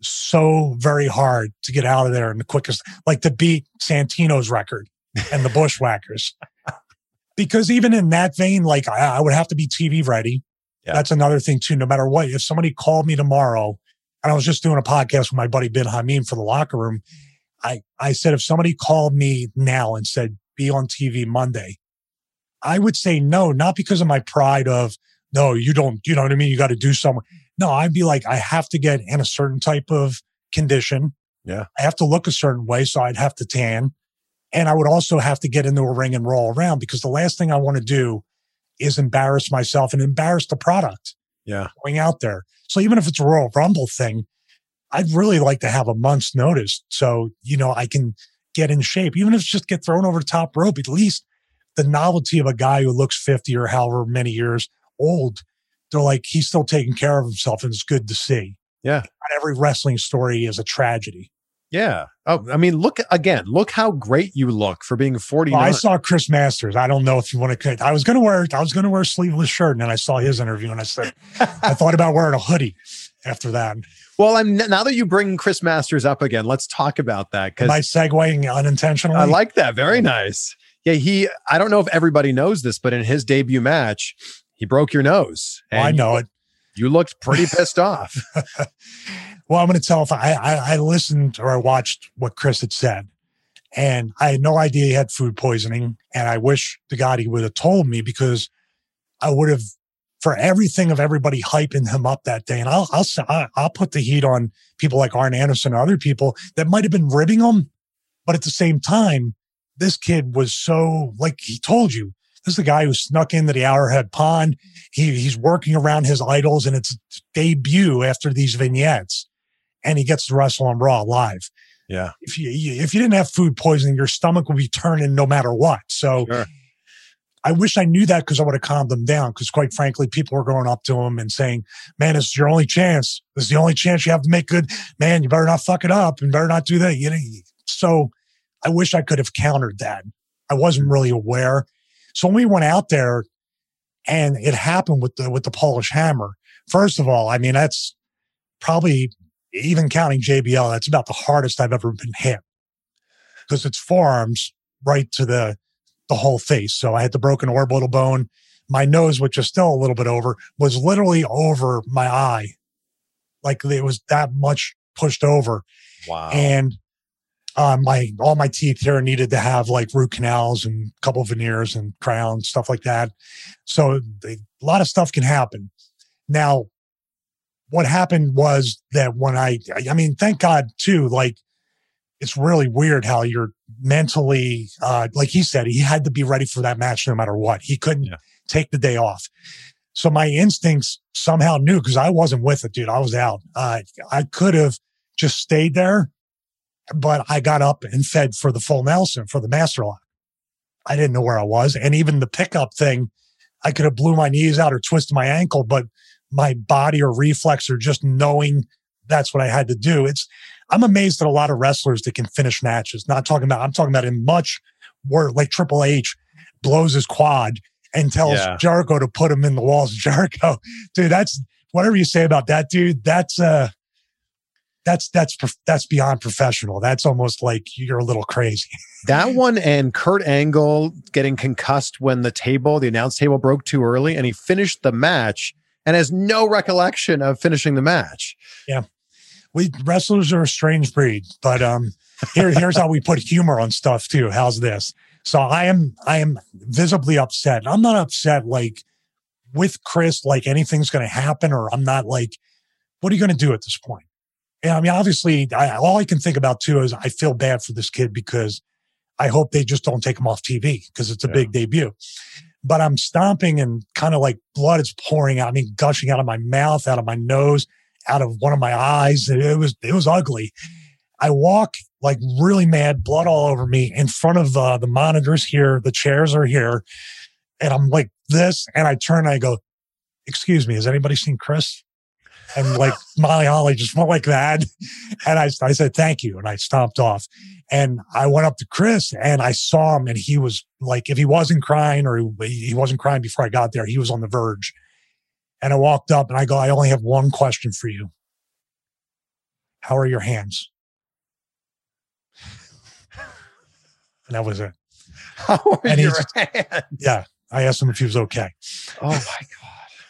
so very hard to get out of there in the quickest, like to beat Santino's record and the Bushwhackers. Because even in that vein, like I, I would have to be T V ready. Yeah. That's another thing too. No matter what, if somebody called me tomorrow, and I was just doing a podcast with my buddy Ben Hameen for the Locker Room, I, I said, if somebody called me now and said, be on T V Monday, I would say no, not because of my pride of, no, you don't, you know what I mean? You got to do something. No, I'd be like, I have to get in a certain type of condition. Yeah. I have to look a certain way. So I'd have to tan. And I would also have to get into a ring and roll around, because the last thing I want to do is embarrass myself and embarrass the product. Yeah. Going out there. So even if it's a Royal Rumble thing, I'd really like to have a month's notice. So, you know, I can get in shape, even if it's just get thrown over the top rope. At least the novelty of a guy who looks fifty or however many years old, they're like, he's still taking care of himself, and it's good to see. Yeah. Not every wrestling story is a tragedy. Yeah. Oh, I mean, look again, look how great you look for being forty-nine. Well, I saw Chris Masters. I don't know if you want to, I was going to wear, I was going to wear a sleeveless shirt, and then I saw his interview and I said, I thought about wearing a hoodie after that. Well, I'm now that you bring Chris Masters up again, let's talk about that. Am I segueing unintentionally? I like that. Very nice. Yeah, he, I don't know if everybody knows this, but in his debut match, he broke your nose. Well, I know you, it. You looked pretty pissed off. Well, I'm going to tell if I, I, I listened or I watched what Chris had said, and I had no idea he had food poisoning. And I wish to God he would have told me, because I would have, for everything of everybody hyping him up that day. And I'll, I'll, I'll put the heat on people like Arn Anderson and other people that might've been ribbing him. But at the same time, this kid was so, like he told you, this is the guy who snuck into the Arrowhead Pond. He, he's working around his idols, and it's debut after these vignettes, and he gets to wrestle on Raw live. Yeah. If you, if you didn't have food poisoning, your stomach would be turning no matter what. So sure. I wish I knew that, because I would have calmed them down. Because quite frankly, people were going up to him and saying, man, this is your only chance. This is the only chance you have to make good. Man, you better not fuck it up and better not do that. You know, so I wish I could have countered that. I wasn't really aware. So when we went out there and it happened with the, with the Polish Hammer, first of all, I mean, that's probably, even counting J B L, that's about the hardest I've ever been hit, because it's forearms right to the, the whole face. So I had the broken orbital bone. My nose, which is still a little bit over, was literally over my eye. Like it was that much pushed over. Wow. And Uh, my all my teeth here needed to have like root canals and a couple of veneers and crowns, stuff like that. So they, a lot of stuff can happen. Now, what happened was that when I, I mean, thank God too, like it's really weird how you're mentally, uh, like he said, he had to be ready for that match no matter what. He couldn't yeah. take the day off. So my instincts somehow knew, because I wasn't with it, dude. I was out. Uh, I could have just stayed there. But I got up and fed for the full Nelson, for the master lock. I didn't know where I was. And even the pickup thing, I could have blew my knees out or twisted my ankle, but my body or reflex or just knowing that's what I had to do. It's, I'm amazed at a lot of wrestlers that can finish matches. Not talking about, I'm talking about in much where like Triple H blows his quad and tells yeah. Jericho to put him in the walls of Jericho. Dude, that's, whatever you say about that dude, that's, uh, That's that's that's beyond professional. That's almost like you're a little crazy. That one, and Kurt Angle getting concussed when the table, the announce table broke too early, and he finished the match and has no recollection of finishing the match. Yeah. we wrestlers are a strange breed, but um, here, here's how we put humor on stuff too. How's this? So I am, I am visibly upset. I'm not upset like with Chris, like anything's going to happen, or I'm not like, what are you going to do at this point? And I mean, obviously, I, all I can think about too is I feel bad for this kid because I hope they just don't take him off T V because it's a yeah. big debut. But I'm stomping and kind of like blood is pouring out. I mean, gushing out of my mouth, out of my nose, out of one of my eyes. It was, it was ugly. I walk like really mad, blood all over me in front of uh, the monitors here. The chairs are here. And I'm like this. And I turn and I go, excuse me, has anybody seen Chris? And like Molly Holly just went like that. And I, I said, thank you. And I stomped off. And I went up to Chris and I saw him, and he was like, if he wasn't crying or he, he wasn't crying before I got there, he was on the verge. And I walked up and I go, I only have one question for you. How are your hands? And that was it. How are and your hands? Yeah. I asked him if he was okay. Oh my God.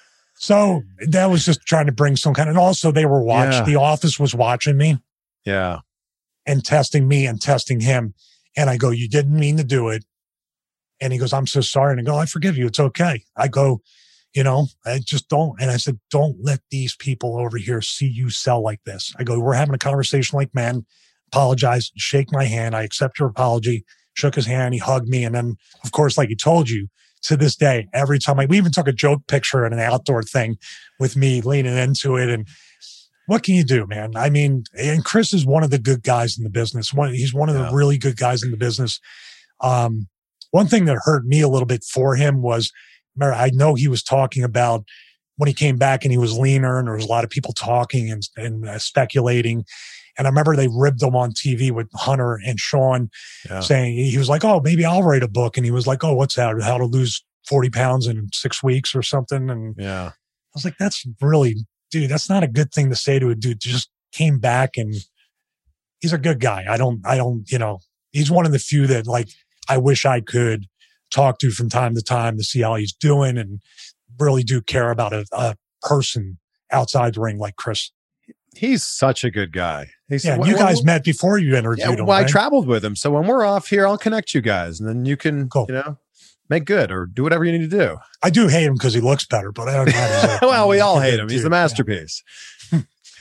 So that was just trying to bring some kind of, and also they were watching, yeah. the office was watching me. Yeah. And testing me and testing him. And I go, you didn't mean to do it. And he goes, I'm so sorry. And I go, I forgive you. It's okay. I go, you know, I just don't. And I said, don't let these people over here see you sell like this. I go, we're having a conversation like men. Apologize, shake my hand. I accept your apology. Shook his hand. He hugged me. And then, of course, like he told you, to this day, every time I, we even took a joke picture at an outdoor thing with me leaning into it. And what can you do, man? I mean, and Chris is one of the good guys in the business. One, he's one of yeah. the really good guys in the business. Um, one thing that hurt me a little bit for him was, I know he was talking about when he came back and he was leaner, and there was a lot of people talking and, and uh, speculating. And I remember they ribbed him on T V with Hunter and Sean yeah. saying, he was like, oh, maybe I'll write a book. And he was like, oh, what's that? How to lose forty pounds in six weeks or something. And yeah, I was like, that's really, dude, that's not a good thing to say to a dude. Just came back, and he's a good guy. I don't, I don't, you know, he's one of the few that like, I wish I could talk to from time to time to see how he's doing, and really do care about a, a person outside the ring like Chris. He's such a good guy. He's, yeah, well, you guys well, met before you interviewed yeah, him. Well, right? I traveled with him. So when we're off here, I'll connect you guys, and then you can, cool. you know, make good or do whatever you need to do. I do hate him because he looks better, but I don't know. Well, we all hate him. He's the masterpiece. Yeah.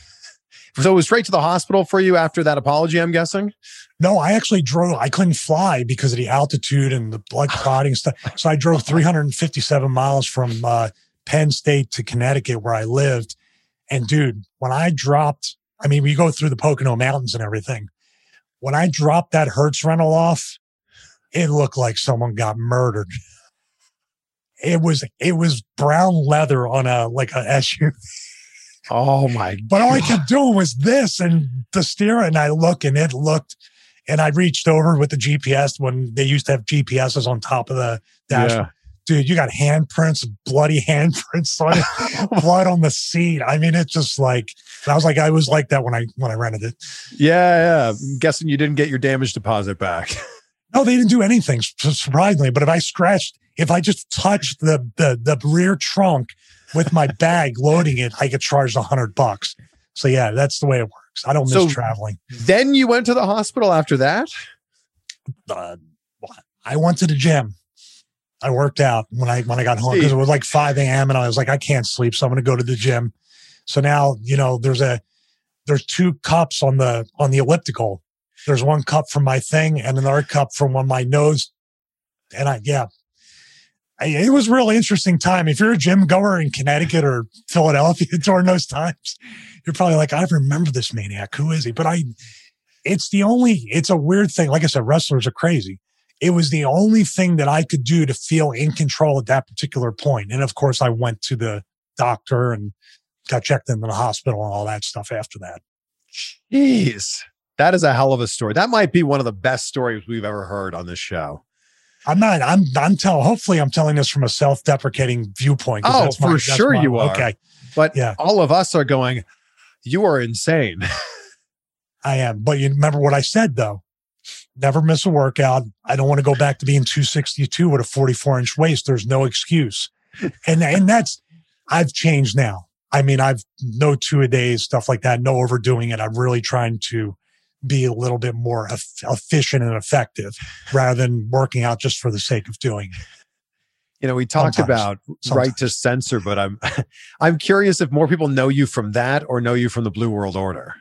So it was straight to the hospital for you after that apology, I'm guessing? No, I actually drove. I couldn't fly because of the altitude and the blood clotting stuff. So I drove three hundred fifty-seven miles from uh, Penn State to Connecticut, where I lived. And dude, when I dropped, I mean, we go through the Pocono Mountains and everything. When I dropped that Hertz rental off, it looked like someone got murdered. It was, it was brown leather on a, like a S U V. Oh my But all God. I kept doing was this and the steering. And I look, and it looked, and I reached over with the G P S when they used to have G P S's on top of the dash. Yeah. Dude, you got handprints, bloody handprints on it, blood on the seat. I mean, it's just like, I was like, I was like that when I, when I rented it. Yeah. Yeah. I'm guessing you didn't get your damage deposit back. No, they didn't do anything, surprisingly. But if I scratched, if I just touched the, the, the rear trunk with my bag loading it, I get charged a hundred bucks. So yeah, that's the way it works. I don't so miss traveling. Then you went to the hospital after that? Uh, I went to the gym. I worked out when I, when I got home because it was like five a.m. and I was like, I can't sleep. So I'm going to go to the gym. So now, you know, there's a, there's two cups on the, on the elliptical. There's one cup from my thing and another cup from on my nose. And I, yeah, I, it was a really interesting time. If you're a gym goer in Connecticut or Philadelphia during those times, you're probably like, I remember this maniac. Who is he? But I, it's the only, it's a weird thing. Like I said, wrestlers are crazy. It was the only thing that I could do to feel in control at that particular point. And of course, I went to the doctor and got checked into the hospital and all that stuff after that. Jeez, that is a hell of a story. That might be one of the best stories we've ever heard on this show. I'm not, I'm, I'm telling, hopefully I'm telling this from a self-deprecating viewpoint. Oh, that's for my, sure my, you are. Okay. But yeah, all of us are going, you are insane. I am. But you remember what I said though? Never miss a workout. I don't want to go back to being two sixty-two with a forty-four inch waist. There's no excuse. And, and that's, I've changed now. I mean, I've no two a days, stuff like that, no overdoing it. I'm really trying to be a little bit more e- efficient and effective rather than working out just for the sake of doing it. You know, we talked Sometimes. about Sometimes. right to censor, but I'm I'm curious if more people know you from that or know you from the Blue World Order.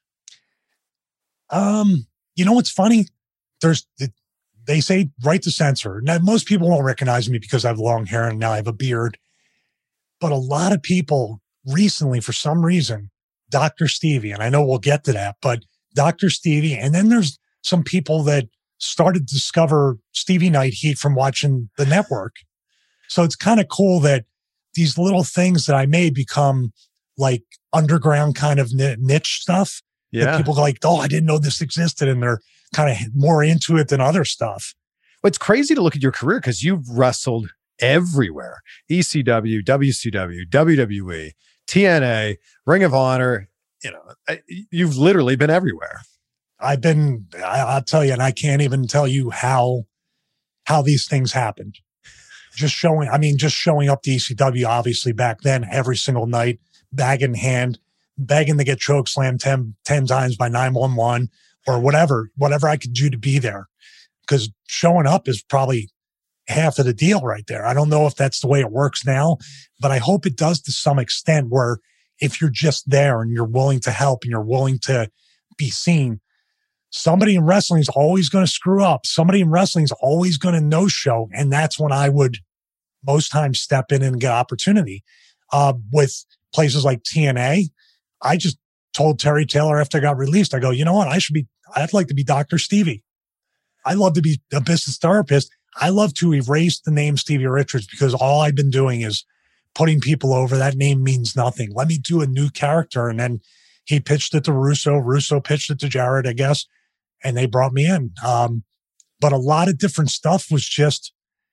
Um, you know what's funny? There's they say right to censor. Now most people won't recognize me because I have long hair and now I have a beard. But a lot of people recently, for some reason, Doctor Stevie, and I know we'll get to that, but Doctor Stevie, and then there's some people that started to discover Stevie Night Heat from watching the network. So it's kind of cool that these little things that I made become like underground kind of niche stuff. Yeah. That people go like, oh, I didn't know this existed. And they're kind of more into it than other stuff. Well, it's crazy to look at your career because you've wrestled everywhere. E C W, W C W, W W E, T N A, Ring of Honor. You know, you've literally been everywhere. I've been, I, I'll tell you, and I can't even tell you how, how these things happened. Just showing, I mean, just showing up to E C W, obviously back then, every single night, bag in hand, begging to get choke slammed ten, ten times by nine one one or whatever, whatever I could do to be there. Because showing up is probably half of the deal right there. I don't know if that's the way it works now, but I hope it does to some extent where if you're just there and you're willing to help and you're willing to be seen, somebody in wrestling is always going to screw up. Somebody in wrestling is always going to no-show. And that's when I would most times step in and get opportunity. Uh, with places like T N A, I just told Terry Taylor after I got released, I go, you know what? I should be, I'd like to be Doctor Stevie. I love to be a business therapist. I love to erase the name Stevie Richards because all I've been doing is putting people over. That name means nothing. Let me do a new character. And then he pitched it to Russo. Russo pitched it to Jarrett, I guess. And they brought me in. Um, but a lot of different stuff was just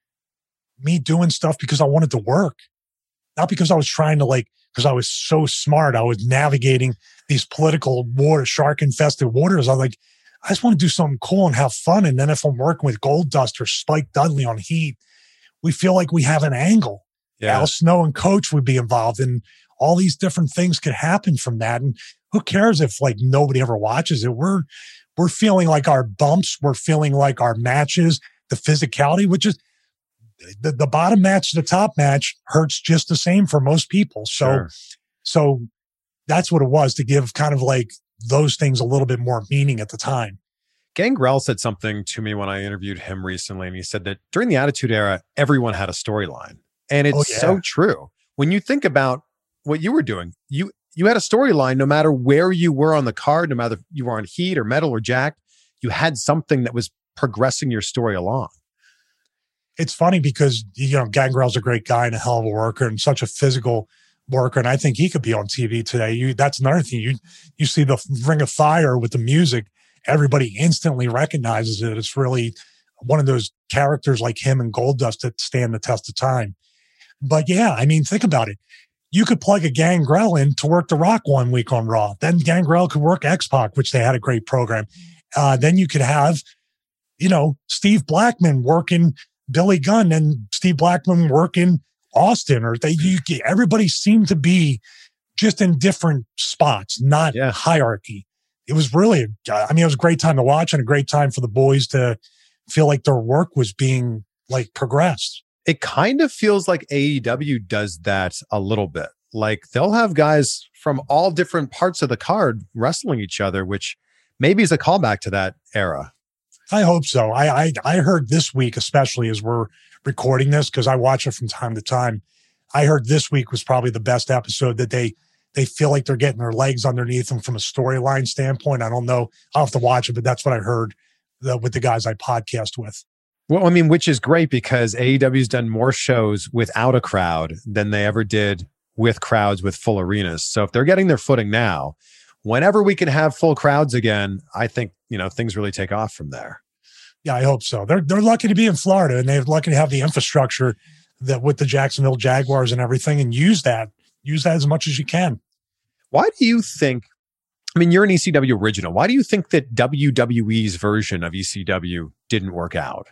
me doing stuff because I wanted to work. Not because I was trying to like, because I was so smart. I was navigating these political water, shark infested waters. I was like, I just want to do something cool and have fun. And then if I'm working with Goldust or Spike Dudley on Heat, we feel like we have an angle. Yeah. Al Snow and Coach would be involved, and all these different things could happen from that. And who cares if like nobody ever watches it? We're we're feeling like our bumps, we're feeling like our matches, the physicality, which is the, the bottom match to the top match hurts just the same for most people. So Sure. so that's what it was, to give kind of like those things a little bit more meaning at the time. Gangrel said something to me when I interviewed him recently, and he said that during the Attitude Era, everyone had a storyline. And it's Oh, yeah. so true. When you think about what you were doing, you you had a storyline no matter where you were on the card, no matter if you were on Heat or Metal or Jacked, you had something that was progressing your story along. It's funny because, you know, Gangrel's a great guy and a hell of a worker and such a physical worker. And I think he could be on T V today. You, that's another thing. You, you see the Ring of Fire with the music, everybody instantly recognizes it. It's really one of those characters like him and Goldust that stand the test of time. But yeah, I mean, think about it. You could plug a Gangrel in to work The Rock one week on Raw. Then Gangrel could work X-Pac, which they had a great program. Uh, then you could have, you know, Steve Blackman working Billy Gunn and Steve Blackman working Austin, or they, you, everybody seemed to be just in different spots, not Yeah. hierarchy. It was really, I mean, it was a great time to watch and a great time for the boys to feel like their work was being like progressed. It kind of feels like A E W does that a little bit. Like they'll have guys from all different parts of the card wrestling each other, which maybe is a callback to that era. I hope so. I, I, I heard this week, especially as we're recording this, because I watch it from time to time. I heard this week was probably the best episode, that they, they feel like they're getting their legs underneath them from a storyline standpoint. I don't know. I'll have to watch it, but that's what I heard the, with the guys I podcast with. Well, I mean, which is great because A E W's done more shows without a crowd than they ever did with crowds with full arenas. So if they're getting their footing now, whenever we can have full crowds again, I think, you know, things really take off from there. Yeah, I hope so. They're they're lucky to be in Florida, and they're lucky to have the infrastructure that with the Jacksonville Jaguars and everything, and use that. Use that as much as you can. Why do you think, I mean, you're an E C W original. Why do you think that W W E's version of E C W didn't work out?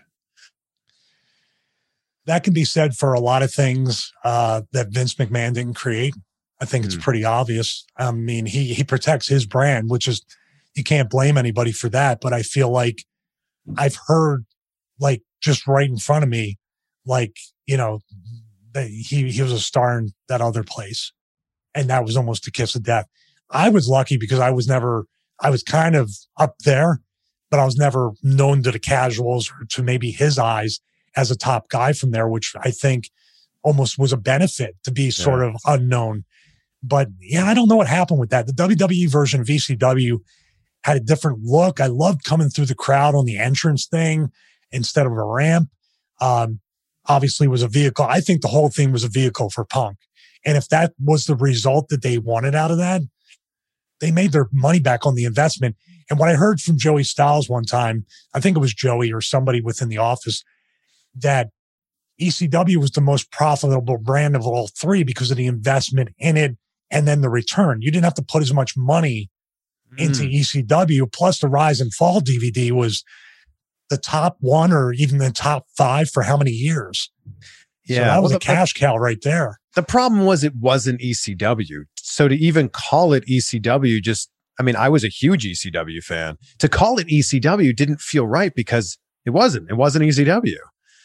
That can be said for a lot of things uh, that Vince McMahon didn't create. I think it's Mm. pretty obvious. I mean, he he protects his brand, which is, you can't blame anybody for that. But I feel like I've heard, like, just right in front of me, like, you know, that he he was a star in that other place, and that was almost a kiss of death. I was lucky because I was never, I was kind of up there, but I was never known to the casuals or to maybe his eyes as a top guy from there, which I think almost was a benefit to be sort Yeah. of unknown. But yeah, I don't know what happened with that. The W W E version of V C W had a different look. I loved coming through the crowd on the entrance thing instead of a ramp. Um, obviously, it was a vehicle. I think the whole thing was a vehicle for Punk. And if that was the result that they wanted out of that, they made their money back on the investment. And what I heard from Joey Styles one time, I think it was Joey or somebody within the office, that E C W was the most profitable brand of all three because of the investment in it and then the return. You didn't have to put as much money into Mm. E C W. Plus, the Rise and Fall D V D was the top one or even the top five for how many years? Yeah. So that was Well, a the- cash cow right there. The problem was it wasn't E C W. So to even call it E C W, just, I mean, I was a huge E C W fan. To call it E C W didn't feel right because it wasn't. It wasn't E C W.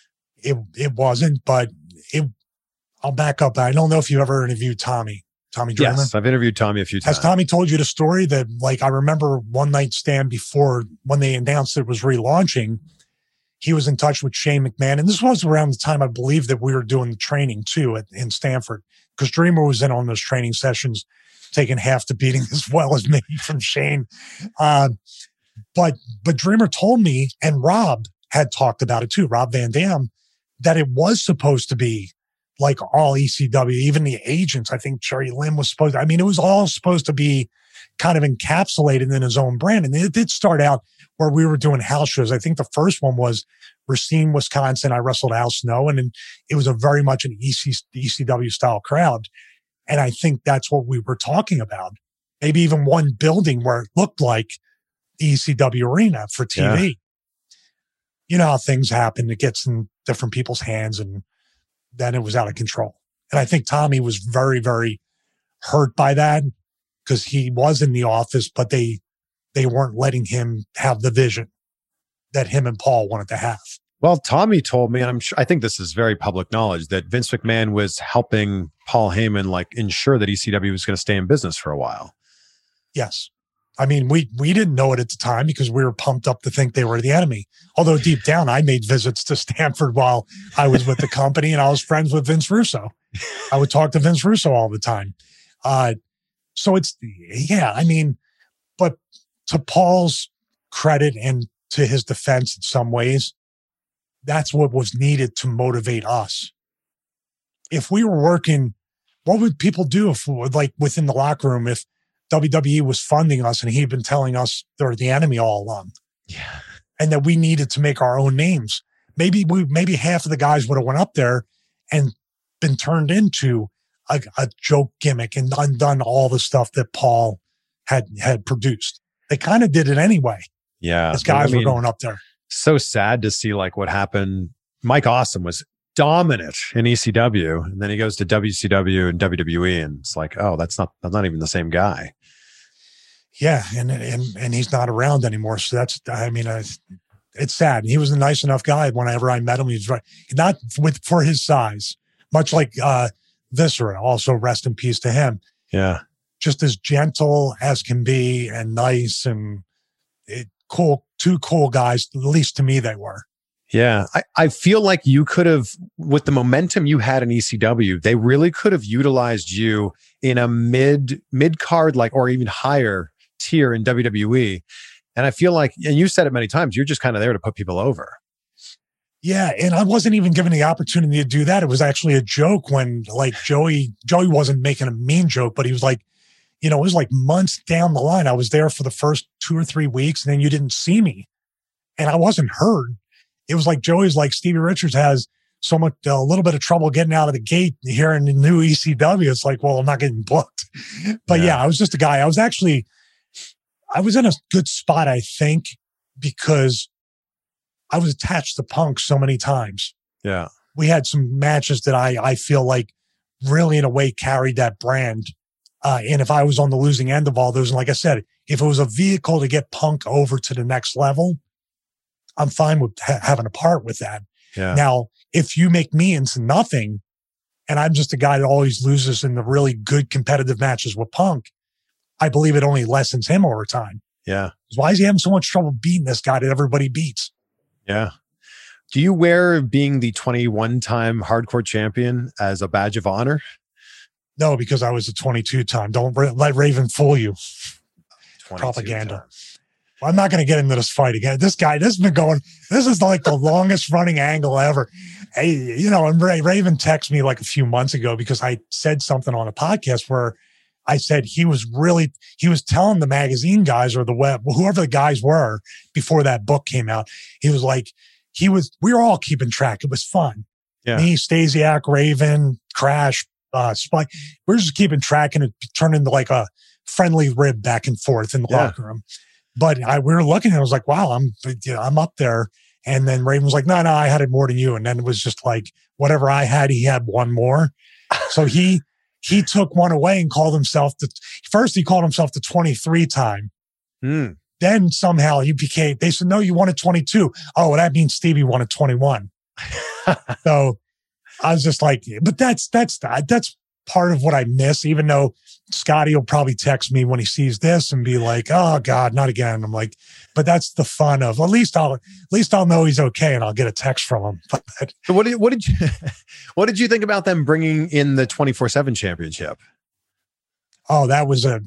It it wasn't, but it. I'll back up. I don't know if you ever interviewed Tommy, Tommy Dreamer. Yes, I've interviewed Tommy a few times. Has Tommy told you the story that, like, I remember one night stand before when they announced it was relaunching, he was in touch with Shane McMahon. And this was around the time I believe that we were doing the training too at, in Stanford, because Dreamer was in on those training sessions, taking half the beating as well as me from Shane. Uh, but, but Dreamer told me, and Rob had talked about it too, Rob Van Dam, that it was supposed to be like all E C W, even the agents. I think Jerry Lynn was supposed to, I mean, it was all supposed to be kind of encapsulated in his own brand. And it did start out where we were doing house shows. I think the first one was Racine, Wisconsin. I wrestled Al Snow, and, and it was a very much an E C, E C W style crowd. And I think that's what we were talking about. Maybe even one building where it looked like the E C W arena for T V. Yeah. You know how things happen. It gets in different people's hands, and then it was out of control. And I think Tommy was very, very hurt by that because he was in the office, but they they weren't letting him have the vision that him and Paul wanted to have. Well, Tommy told me, and I'm sure, I think this is very public knowledge, that Vince McMahon was helping Paul Heyman like ensure that E C W was going to stay in business for a while. Yes. I mean, we we didn't know it at the time because we were pumped up to think they were the enemy. Although deep down, I made visits to Stanford while I was with the company, and I was friends with Vince Russo. I would talk to Vince Russo all the time. Uh, so it's, yeah, I mean, but to Paul's credit and to his defense in some ways, that's what was needed to motivate us. If we were working, what would people do if, like, within the locker room, if W W E was funding us and he'd been telling us they're the enemy all along? Yeah. And that we needed to make our own names. Maybe we, maybe half of the guys would have went up there and been turned into a, a joke gimmick and undone all the stuff that Paul had, had produced. They kind of did it anyway. Yeah. As guys I mean, were going up there. So sad to see like what happened. Mike Awesome was dominant in E C W, and then he goes to W C W and W W E, and it's like, oh, that's not, that's not even the same guy. Yeah, and and and he's not around anymore. So that's, I mean, uh, it's sad. He was a nice enough guy. Whenever I met him, he was right, not with for his size, much like uh, Viscera. Also, rest in peace to him. Yeah. Just as gentle as can be, and nice and it, cool. Two cool guys, at least to me, they were. Yeah. I, I feel like you could have, with the momentum you had in E C W, they really could have utilized you in a mid mid card, like, or even higher tier in W W E. And I feel like, and you said it many times, you're just kind of there to put people over. Yeah, and I wasn't even given the opportunity to do that. It was actually a joke when, like, Joey, Joey wasn't making a mean joke, but he was like, you know, it was like months down the line. I was there for the first two or three weeks, and then you didn't see me, and I wasn't heard. It was like Joey's like, Stevie Richards has so much, a uh, little bit of trouble getting out of the gate here in the new E C W. It's like, well, I'm not getting booked. But yeah. yeah, I was just a guy. I was actually, I was in a good spot, I think, because I was attached to Punk so many times. Yeah. We had some matches that I, I feel like really in a way carried that brand Uh, and if I was on the losing end of all those, and like I said, if it was a vehicle to get Punk over to the next level, I'm fine with ha- having a part with that. Yeah. Now, if you make me into nothing, and I'm just a guy that always loses in the really good competitive matches with Punk, I believe it only lessens him over time. Yeah. Why is he having so much trouble beating this guy that everybody beats? Yeah. Do you wear being the twenty-one time hardcore champion as a badge of honor? No, because I was a twenty-two time. Don't ra- let Raven fool you. Propaganda. Times. Well, I'm not going to get into this fight again. This guy, this has been going, this is like the longest running angle ever. Hey, you know, and Ray, Raven texted me like a few months ago because I said something on a podcast where I said he was really, he was telling the magazine guys or the web, whoever the guys were before that book came out, he was like, he was, we were all keeping track. It was fun. Yeah. Me, Stasiak, Raven, Crash, uh, Spike. We're just keeping track and it turned into like a friendly rib back and forth in the Yeah. locker room. But I, we were looking and I was like, wow, I'm, you know, I'm up there. And then Raven was like, no, no, I had it more than you. And then it was just like, whatever I had, he had one more. So he, he took one away and called himself the, first he called himself the twenty-three time. Mm. Then somehow he became, they said, no, you won at twenty-two. Oh, well, that means Stevie won at twenty-one. So I was just like, but that's, that's, that's part of what I miss, even though Scotty will probably text me when he sees this and be like, oh God, not again. I'm like, but that's the fun of, at least I'll, at least I'll know he's okay and I'll get a text from him. But, So what did, what did you, what did you think about them bringing in the twenty-four seven championship? oh, that was a,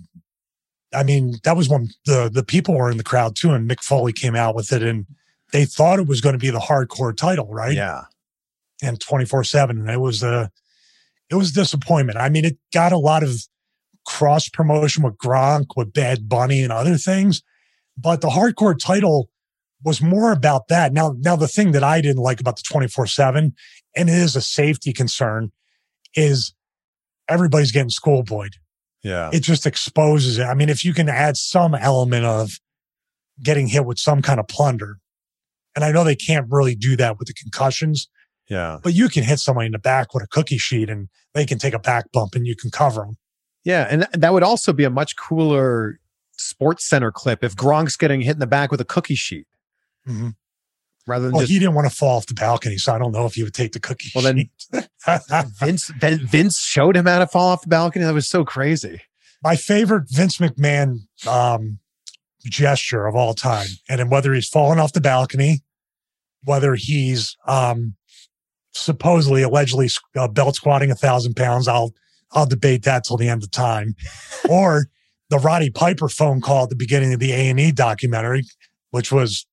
I mean, that was when the, the people were in the crowd too. And Mick Foley came out with it and they thought it was going to be the hardcore title, right? Yeah. And twenty-four seven. And it was a, it was a disappointment. I mean, it got a lot of cross promotion with Gronk, with Bad Bunny and other things, but the hardcore title was more about that. Now, now the thing that I didn't like about the twenty-four seven, and it is a safety concern, is everybody's getting schoolboyed. Yeah. It just exposes it. I mean, if you can add some element of getting hit with some kind of plunder, and I know they can't really do that with the concussions, Yeah. but you can hit somebody in the back with a cookie sheet and they can take a back bump and you can cover them. Yeah. And that would also be a much cooler Sports Center clip if Gronk's getting hit in the back with a cookie sheet. Mm-hmm. Rather than Well, just he didn't want to fall off the balcony, so I don't know if he would take the cookie Well, then- sheet. Vince Vince showed him how to fall off the balcony. That was so crazy. My favorite Vince McMahon um, gesture of all time, and then whether he's falling off the balcony, whether he's um, supposedly, allegedly uh, belt squatting a thousand pounds, I'll I'll debate that till the end of time, or the Roddy Piper phone call at the beginning of the A and E documentary, which was.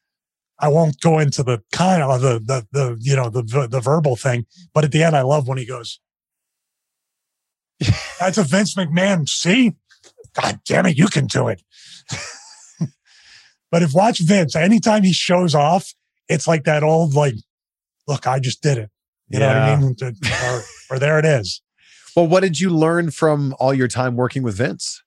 I won't go into the kind of the, the, the, you know, the, the verbal thing, but at the end, I love when he goes, that's a Vince McMahon. See, God damn it. You can do it. But if watch Vince, anytime he shows off, it's like that old, like, look, I just did it. You know what I Yeah. mean? Or, or there it is. Well, what did you learn from all your time working with Vince?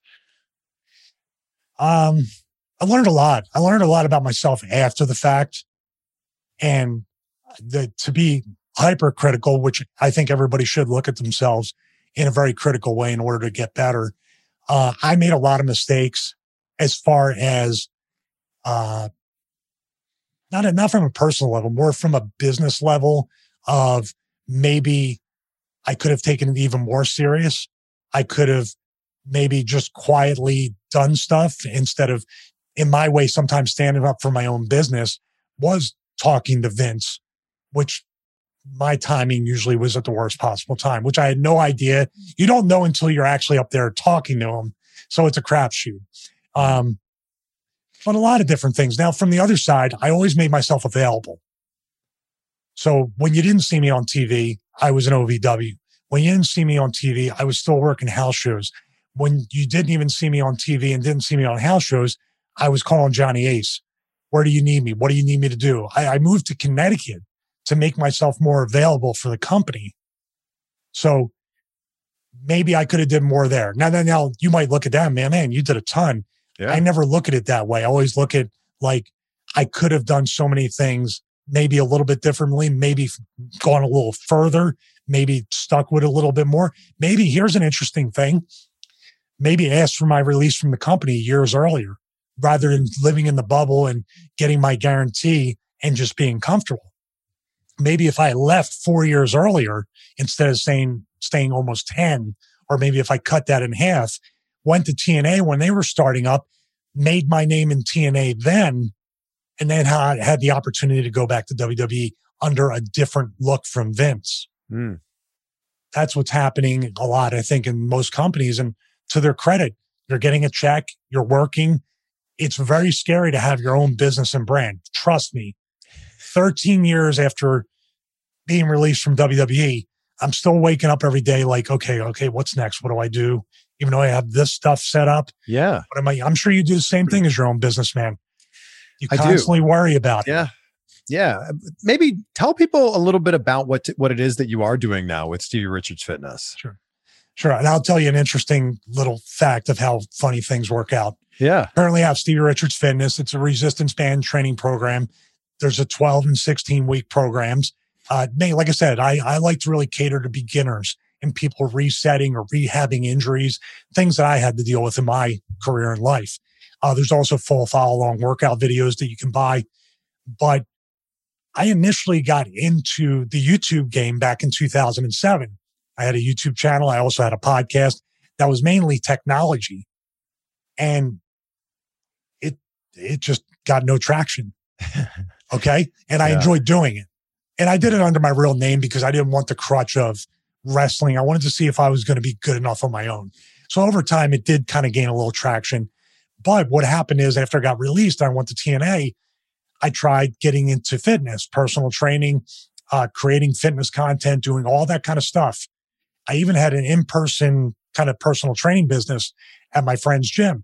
Um, I learned a lot. I learned a lot about myself after the fact, and the, to be hypercritical, which I think everybody should look at themselves in a very critical way in order to get better. Uh, I made a lot of mistakes as far as, uh, not, not from a personal level, more from a business level of maybe I could have taken it even more serious. I could have maybe just quietly done stuff instead of, in my way, sometimes standing up for my own business, was talking to Vince, which my timing usually was at the worst possible time, which I had no idea. You don't know until you're actually up there talking to him. So it's a crapshoot. Um, but a lot of different things. Now, from the other side, I always made myself available. So when you didn't see me on T V, I was in O V W. When you didn't see me on T V, I was still working house shows. When you didn't even see me on T V and didn't see me on house shows, I was calling Johnny Ace. Where do you need me? What do you need me to do? I, I moved to Connecticut to make myself more available for the company. So maybe I could have did more there. Now, now, now you might look at that, man, man, you did a ton. Yeah. I never look at it that way. I always look at like, I could have done so many things, maybe a little bit differently, maybe gone a little further, maybe stuck with it a little bit more. Maybe here's an interesting thing. maybe ask for my release from the company years earlier, rather than living in the bubble and getting my guarantee and just being comfortable. Maybe if I left four years earlier, instead of saying, staying almost ten, or maybe if I cut that in half, went to T N A when they were starting up, made my name in T N A then, and then had, had the opportunity to go back to W W E under a different look from Vince. Mm. That's what's happening a lot, I think, in most companies. And to their credit, you're getting a check, you're working. It's very scary to have your own business and brand. Trust me, thirteen years after being released from W W E, I'm still waking up every day like, okay, okay, what's next? What do I do? Even though I have this stuff set up. Yeah. What am I? I'm sure you do the same thing as your own businessman. You I constantly do. worry about it. Yeah. Yeah. Maybe tell people a little bit about what t- what it is that you are doing now with Stevie Richards Fitness. Sure. Sure. And I'll tell you an interesting little fact of how funny things work out. Yeah. Currently I have Stevie Richards Fitness. It's a resistance band training program. There's a twelve and sixteen week programs. Uh, like I said, I, I like to really cater to beginners and people resetting or rehabbing injuries, things that I had to deal with in my career and life. Uh, there's also full follow along workout videos that you can buy. But I initially got into the YouTube game back in two thousand seven. I had a YouTube channel. I also had a podcast that was mainly technology. And it it just got no traction. Okay. And I Yeah. enjoyed doing it. And I did it under my real name because I didn't want the crutch of wrestling. I wanted to see if I was going to be good enough on my own. So over time, it did kind of gain a little traction. But what happened is after I got released, I went to T N A. I tried getting into fitness, personal training, uh, creating fitness content, doing all that kind of stuff. I even had an in-person kind of personal training business at my friend's gym.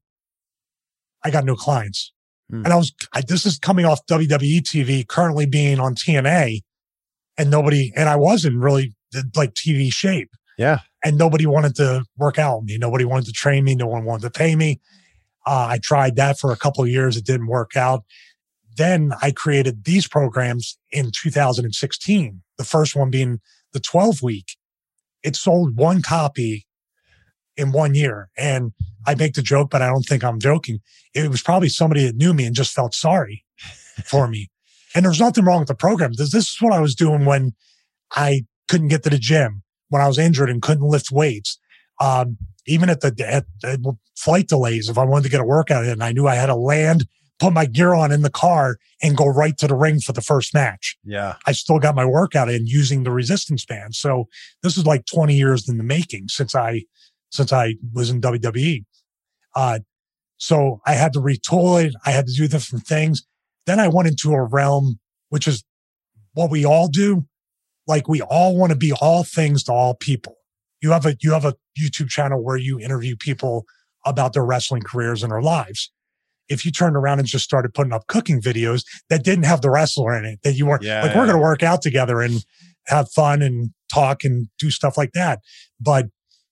I got no clients. Hmm. And I was, I, this is coming off W W E T V, currently being on T N A, and nobody, and I was in really like T V shape. Yeah. And nobody wanted to work out with me. Nobody wanted to train me. No one wanted to pay me. Uh, I tried that for a couple of years. It didn't work out. Then I created these programs in two thousand sixteen, the first one being the twelve week. It sold one copy in one year. And I make the joke, but I don't think I'm joking. It was probably somebody that knew me and just felt sorry for me. And there's nothing wrong with the program. This, this is what I was doing when I couldn't get to the gym, when I was injured and couldn't lift weights. Um, even at the at, at flight delays, if I wanted to get a workout in, I knew I had to land, put my gear on in the car, and go right to the ring for the first match. Yeah. I still got my workout in using the resistance band. So this is like twenty years in the making since I since I was in W W E. Uh, so I had to retool it. I had to do different things. Then I went into a realm, which is what we all do. Like we all want to be all things to all people. You have a, you have a YouTube channel where you interview people about their wrestling careers and their lives. If you turned around and just started putting up cooking videos that didn't have the wrestler in it, that you weren't Yeah, like, yeah. we're going to work out together and have fun and talk and do stuff like that. But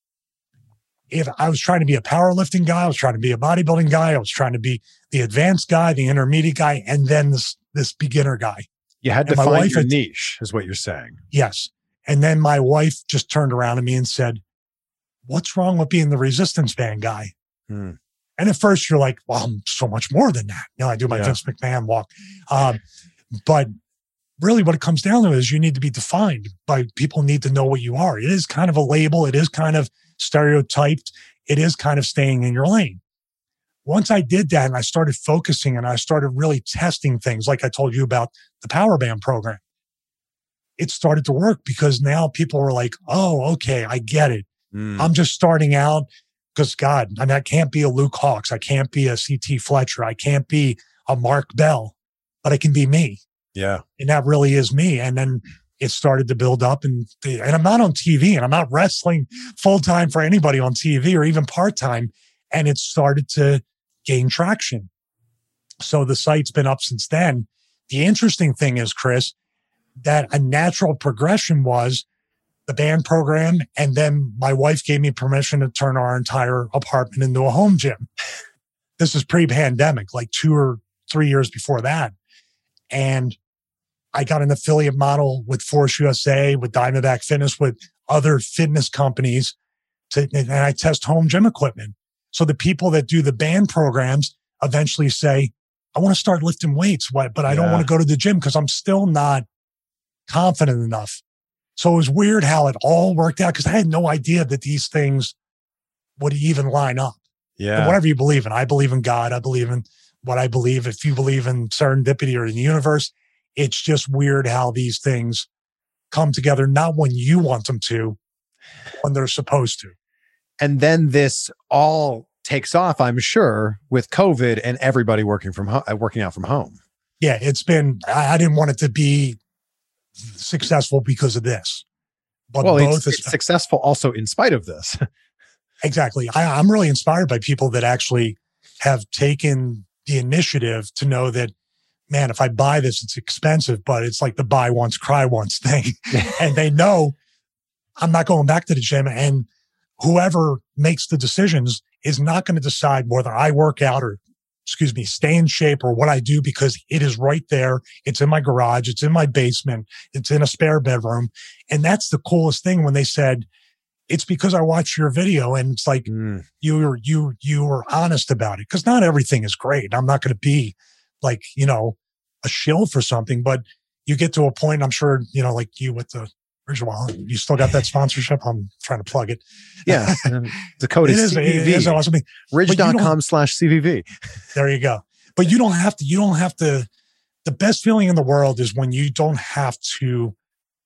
if I was trying to be a powerlifting guy, I was trying to be a bodybuilding guy, I was trying to be the advanced guy, the intermediate guy, and then this, this beginner guy. You had to And my find wife your had- niche, is what you're saying. Yes. And then my wife just turned around to me and said, what's wrong with being the resistance band guy? Hmm. And at first you're like, well, I'm so much more than that. You know, I do my Yeah. Vince McMahon walk. Um, but really what it comes down to is you need to be defined by people need to know what you are. It is kind of a label. It is kind of stereotyped. It is kind of staying in your lane. Once I did that and I started focusing and I started really testing things, like I told you about the Power Band program, it started to work because now people were like, oh, okay, I get it. Hmm. I'm just starting out because God, I mean, I can't be a Luke Hawks. I can't be a C T Fletcher. I can't be a Mark Bell, but I can be me. Yeah. And that really is me. And then it started to build up and, the, and I'm not on T V and I'm not wrestling full time for anybody on T V or even part time. And it started to gain traction. So the site's been up since then. The interesting thing is, Chris, that a natural progression was the band program. And then my wife gave me permission to turn our entire apartment into a home gym. This is pre-pandemic, like two or three years before that. And I got an affiliate model with Force U S A, with Diamondback Fitness, with other fitness companies to, and I test home gym equipment. So the people that do the band programs eventually say, I want to start lifting weights, but I don't Yeah. want to go to the gym because I'm still not confident enough. So it was weird how it all worked out because I had no idea that these things would even line up. Yeah. And whatever you believe in, I believe in God. I believe in what I believe. If you believe in serendipity or in the universe, it's just weird how these things come together, not when you want them to, when they're supposed to. And then this all takes off, I'm sure, with COVID and everybody working from home, working out from home. Yeah, it's been, I, I didn't want it to be successful because of this. But Well, both it's, is it's successful also in spite of this. exactly. I, I'm really inspired by people that actually have taken the initiative to know that, man, if I buy this, it's expensive, but it's like the buy once, cry once thing. And they know I'm not going back to the gym. And whoever makes the decisions is not going to decide whether I work out or, excuse me, stay in shape or what I do, because it is right there. It's in my garage. It's in my basement. It's in a spare bedroom. And that's the coolest thing when they said, it's because I watched your video, and it's like, Mm. you were, you, you were honest about it. Cause not everything is great. I'm not going to be like, you know, a shill for something, but you get to a point, I'm sure, you know, like you with the Ridge Wallet, you still got that sponsorship. I'm trying to plug it. Yeah. The code It is is, C V V. it is awesome. But you Ridge.com don't- slash C V V. There you go. But you don't have to, you don't have to, the best feeling in the world is when you don't have to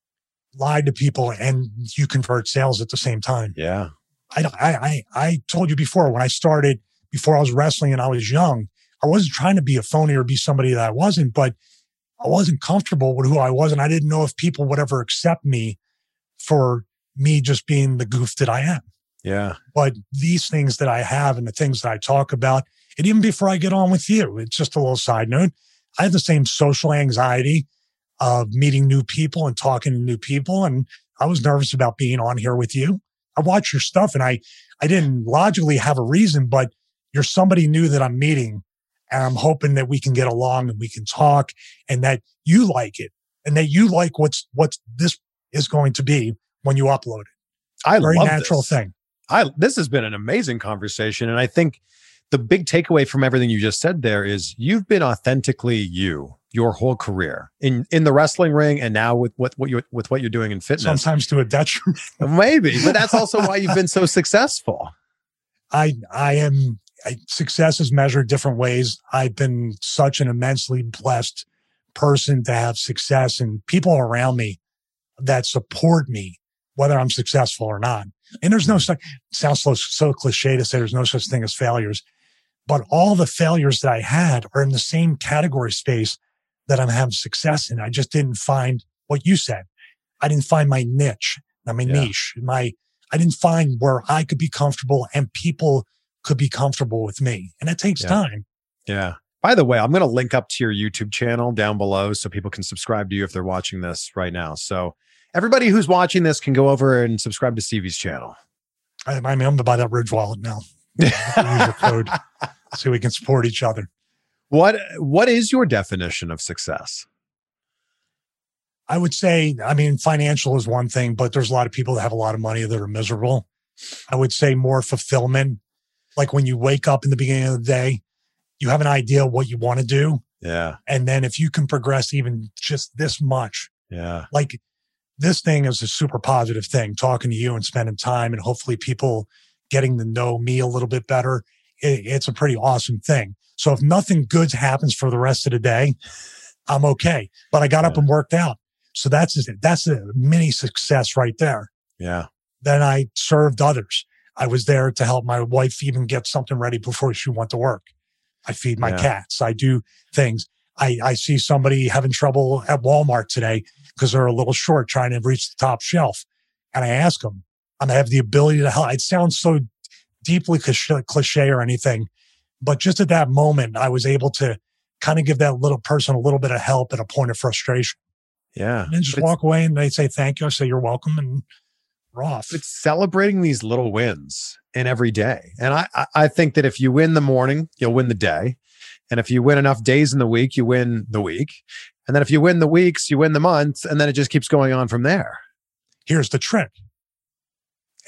lie to people and you convert sales at the same time. Yeah. I, I, I, I told you before, when I started, before I was wrestling and I was young, I wasn't trying to be a phony or be somebody that I wasn't, but I wasn't comfortable with who I was. And I didn't know if people would ever accept me for me just being the goof that I am. Yeah. But these things that I have and the things that I talk about, and even before I get on with you, it's just a little side note. I have the same social anxiety of meeting new people and talking to new people. And I was nervous about being on here with you. I watch your stuff and I, I didn't logically have a reason, but you're somebody new that I'm meeting. And I'm hoping that we can get along and we can talk and that you like it and that you like what's, what this is going to be when you upload it. I Very love natural this. thing. I this has been an amazing conversation. And I think the big takeaway from everything you just said there is you've been authentically you your whole career in, in the wrestling ring and now with what, what you with what you're doing in fitness. Sometimes to a detriment. Maybe, but that's also why you've been so successful. I, I am, I, success is measured different ways. I've been such an immensely blessed person to have success and people around me that support me, whether I'm successful or not. And there's no such, it sounds so, so cliche to say there's no such thing as failures, but all the failures that I had are in the same category space that I'm having success in. I just didn't find what you said. I didn't find my niche, my Yeah. niche, my, I didn't find where I could be comfortable and people could be comfortable with me. And it takes Yeah. time. Yeah. By the way, I'm going to link up to your YouTube channel down below so people can subscribe to you if they're watching this right now. So everybody who's watching this can go over and subscribe to Stevie's channel. I, I mean, I'm going to buy that Ridge wallet now. Use your code so we can support each other. What What is your definition of success? I would say, I mean, financial is one thing, but there's a lot of people that have a lot of money that are miserable. I would say more fulfillment. Like when you wake up in the beginning of the day, you have an idea what you want to do. Yeah. And then if you can progress even just this much, Yeah. like this thing is a super positive thing, talking to you and spending time and hopefully people getting to know me a little bit better. It, it's a pretty awesome thing. So if nothing good happens for the rest of the day, I'm okay. But I got up Yeah. and worked out. So that's, that's a mini success right there. Yeah. Then I served others. I was there to help my wife even get something ready before she went to work. I feed my Yeah. cats. I do things. I, I see somebody having trouble at Walmart today because they're a little short trying to reach the top shelf. And I ask them, I have the ability to help. It sounds so deeply cliche, cliche or anything, but just at that moment, I was able to kind of give that little person a little bit of help at a point of frustration. Yeah. And then just But it's- walk away and they say, thank you. I say, you're welcome. And we're off. It's celebrating these little wins in every day. And I, I- I think that if you win the morning, you'll win the day. And if you win enough days in the week, you win the week. And then if you win the weeks, you win the month. And then it just keeps going on from there. Here's the trick.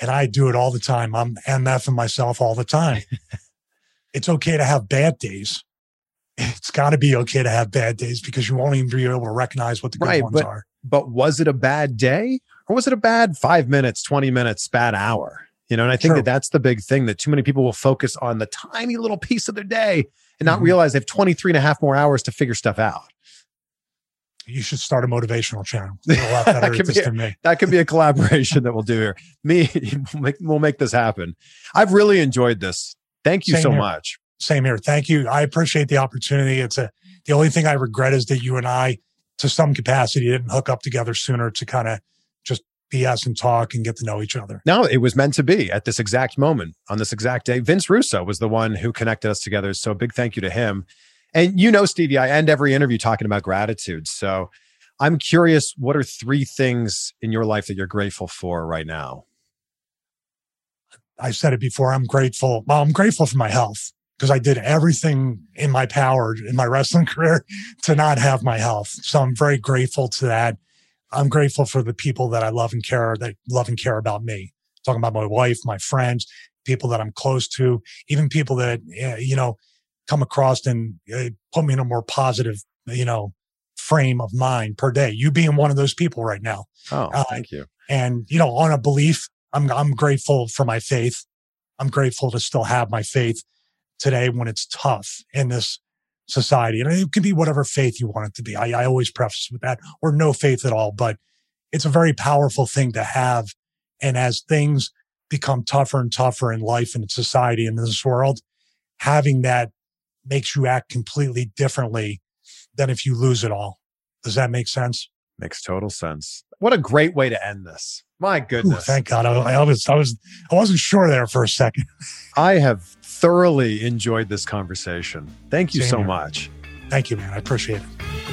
And I do it all the time. I'm MFing myself all the time. It's okay to have bad days. It's got to be okay to have bad days because you won't even be able to recognize what the good right, ones but, are. But was it a bad day or was it a bad five minutes, twenty minutes, bad hour? You know, and I think True. that that's the big thing, that too many people will focus on the tiny little piece of their day and not mm-hmm. realize they have twenty-three and a half more hours to figure stuff out. You should start a motivational channel. A lot better at this a, than me. That could be a collaboration that we'll do here. Me, we'll make, we'll make this happen. I've really enjoyed this. Thank you Same so here. much. Same here. Thank you. I appreciate the opportunity. It's a, the only thing I regret is that you and I, to some capacity, didn't hook up together sooner to kind of just B S and talk and get to know each other. No, it was meant to be at this exact moment, on this exact day. Vince Russo was the one who connected us together. So a big thank you to him. And you know, Stevie, I end every interview talking about gratitude. So I'm curious, what are three things in your life that you're grateful for right now? I said it before. I'm grateful. Well, I'm grateful for my health because I did everything in my power in my wrestling career to not have my health. So I'm very grateful to that. I'm grateful for the people that I love and care, that love and care about me. Talking about my wife, my friends, people that I'm close to, even people that, you know, come across and uh, put me in a more positive, you know, frame of mind per day. You being one of those people right now. Oh, uh, thank you. And, you know, on a belief, I'm, I'm grateful for my faith. I'm grateful to still have my faith today when it's tough in this society. And it can be whatever faith you want it to be. I, I always preface with that, or no faith at all, but it's a very powerful thing to have. And as things become tougher and tougher in life and in society and in this world, having that makes you act completely differently than if you lose it all. Does that make sense? Makes total sense. What a great way to end this. My goodness. Ooh, thank God. I, I was, I was, I wasn't sure there for a second. I have thoroughly enjoyed this conversation. Thank you Same so here. much. Thank you, man. I appreciate it.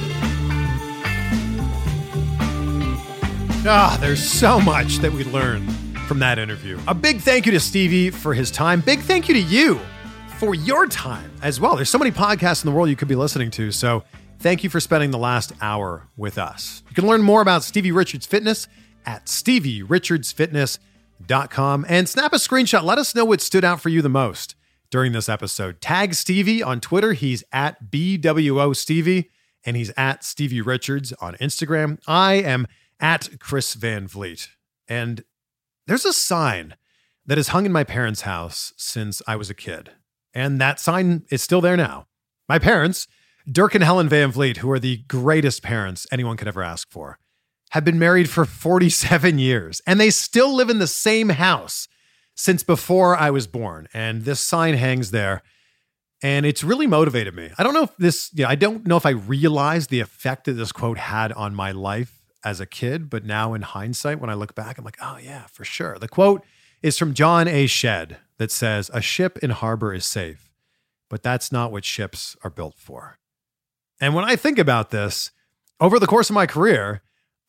Ah, there's so much that we learned from that interview. A big thank you to Stevie for his time. Big thank you to you for your time as well. There's so many podcasts in the world you could be listening to. So thank you for spending the last hour with us. You can learn more about Stevie Richards Fitness at stevie richards fitness dot com and snap a screenshot. Let us know what stood out for you the most during this episode. Tag Stevie on Twitter. He's at B W O Stevie and he's at Stevie Richards on Instagram. I am at Chris Van Vliet. And there's a sign that has hung in my parents' house since I was a kid. And that sign is still there now. My parents, Dirk and Helen Van Vliet, who are the greatest parents anyone could ever ask for, have been married for forty-seven years, and they still live in the same house since before I was born. And this sign hangs there, and it's really motivated me. I don't know if this, you know, I don't know if I realized the effect that this quote had on my life as a kid, but now in hindsight, when I look back, I'm like, oh yeah, for sure. The quote is from John A. Shedd that says, "A ship in harbor is safe, but that's not what ships are built for." And when I think about this, over the course of my career,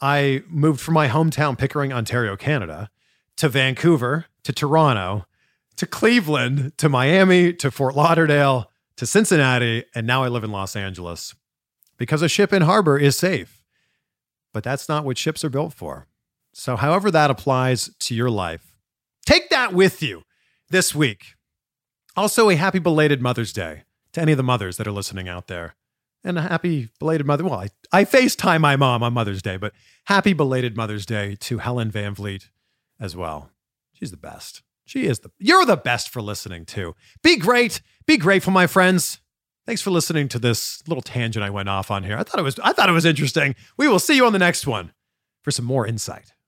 I moved from my hometown, Pickering, Ontario, Canada, to Vancouver, to Toronto, to Cleveland, to Miami, to Fort Lauderdale, to Cincinnati, and now I live in Los Angeles because a ship in harbor is safe. But that's not what ships are built for. So however that applies to your life, take that with you this week. Also, a happy belated Mother's Day to any of the mothers that are listening out there. And a happy belated mother. Well, I, I FaceTime my mom on Mother's Day, but happy belated Mother's Day to Helen Van Vliet as well. She's the best. She is the, you're the best for listening too. Be great. Be grateful, my friends. Thanks for listening to this little tangent I went off on here. I thought it was, I thought it was interesting. We will see you on the next one for some more insight.